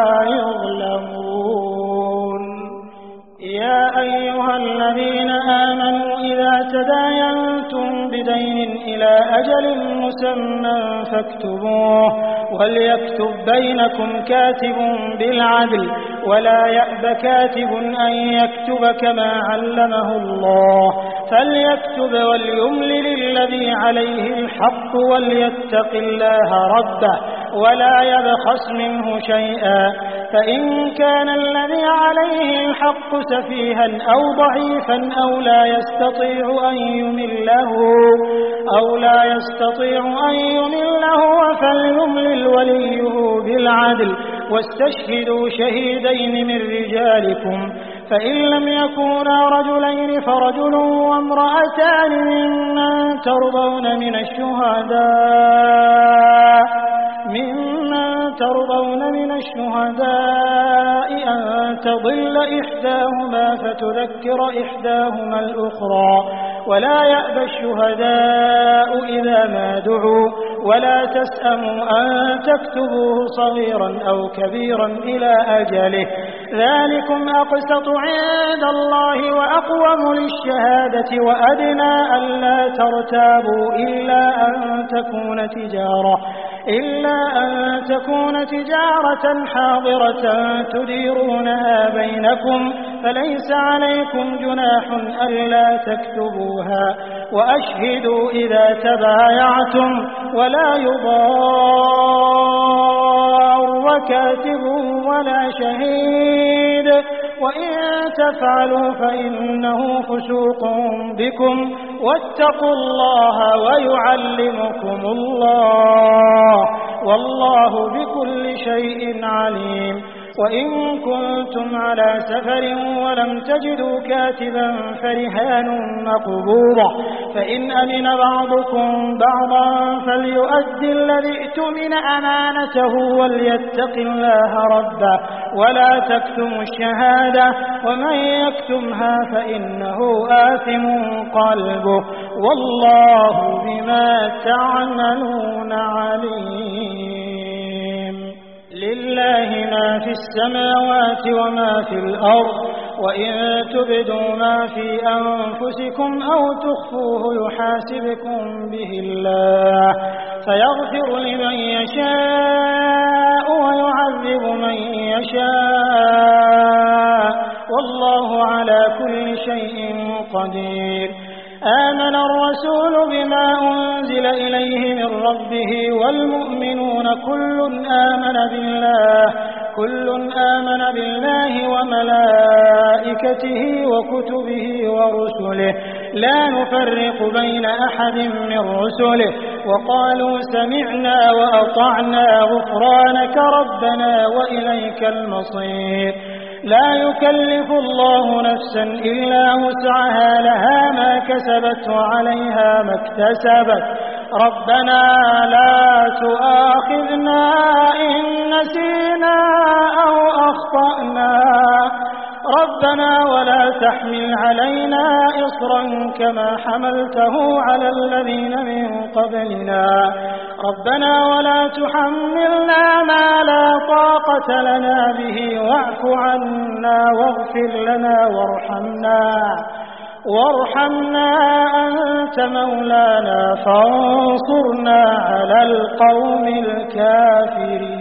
يظلمون. يا أيها الذين آمنوا إذا تداينتم بدين إلى أجل مسمى فاكتبوه، وليكتب بينكم كاتب بالعدل، ولا يأب كاتب أن يكتب كما علمه الله، فليكتب وليملل الذي عليه الحق وليتق الله ربه ولا يبخس منه شيئا، فإن كان الذي عليه الحق سفيها أو ضعيفا أو لا يستطيع أن يمله فليملل وليه بالعدل، واستشهدوا شهيدين من رجالكم، فإن لم يكونا رجلين فرجل وامرأتان ممن ترضون من الشهداء أن تضل إحداهما فتذكر إحداهما الأخرى، ولا يأبى الشهداء إذا ما دعوا، ولا تسأموا أن تكتبوه صغيرا أو كبيرا إلى أجله، ذلكم أقسط عند الله وأقوم للشهادة وأدنى ألا ترتابوا إلا أن تكون تجارة حاضرة تديرونها بينكم، فليس عليكم جناح ألا تكتبوها، وأشهدوا إذا تبايعتم، ولا يضار كاتب ولا شهيد، وإن تفعلوا فإنه فسوق بكم، واتقوا الله ويعلمكم الله، والله بكل شيء عليم. وإن كنتم على سفر ولم تجدوا كاتبا فرهان مقبوضة، فإن أمن بعضكم بعضا فليؤدي الذي اؤتمن أمانته وليتق الله ربه ولا تكتموا الشهادة، ومن يكتمها فإنه آثم قلبه، والله بما تعملون عليم. لله ما في السماوات وما في الأرض، وإن تبدوا ما في أنفسكم أو تخفوه يحاسبكم به الله، فيغفر لمن يشاء ويعذب من يشاء، والله على كل شيء قدير. آمن الرسول بما أنزل إليه من ربه والمؤمنون كل آمن بالله وملائكته وكتبه ورسله لا نفرق بين أحد من رسله، وقالوا سمعنا وأطعنا غفرانك ربنا وإليك المصير. لا يكلف الله نفسا إلا وسعها، لها ما كسبت وعليها ما اكتسبت. ربنا لا تؤاخذنا إن نسينا أو أخطأنا، ربنا ولا تحمل علينا إصرا كما حملته على الذين من قبلنا، ربنا ولا تحملنا ما لا طاقة لنا به، واعف عنا واغفر لنا وارحمنا أنت مولانا فانصرنا على القوم الكافرين.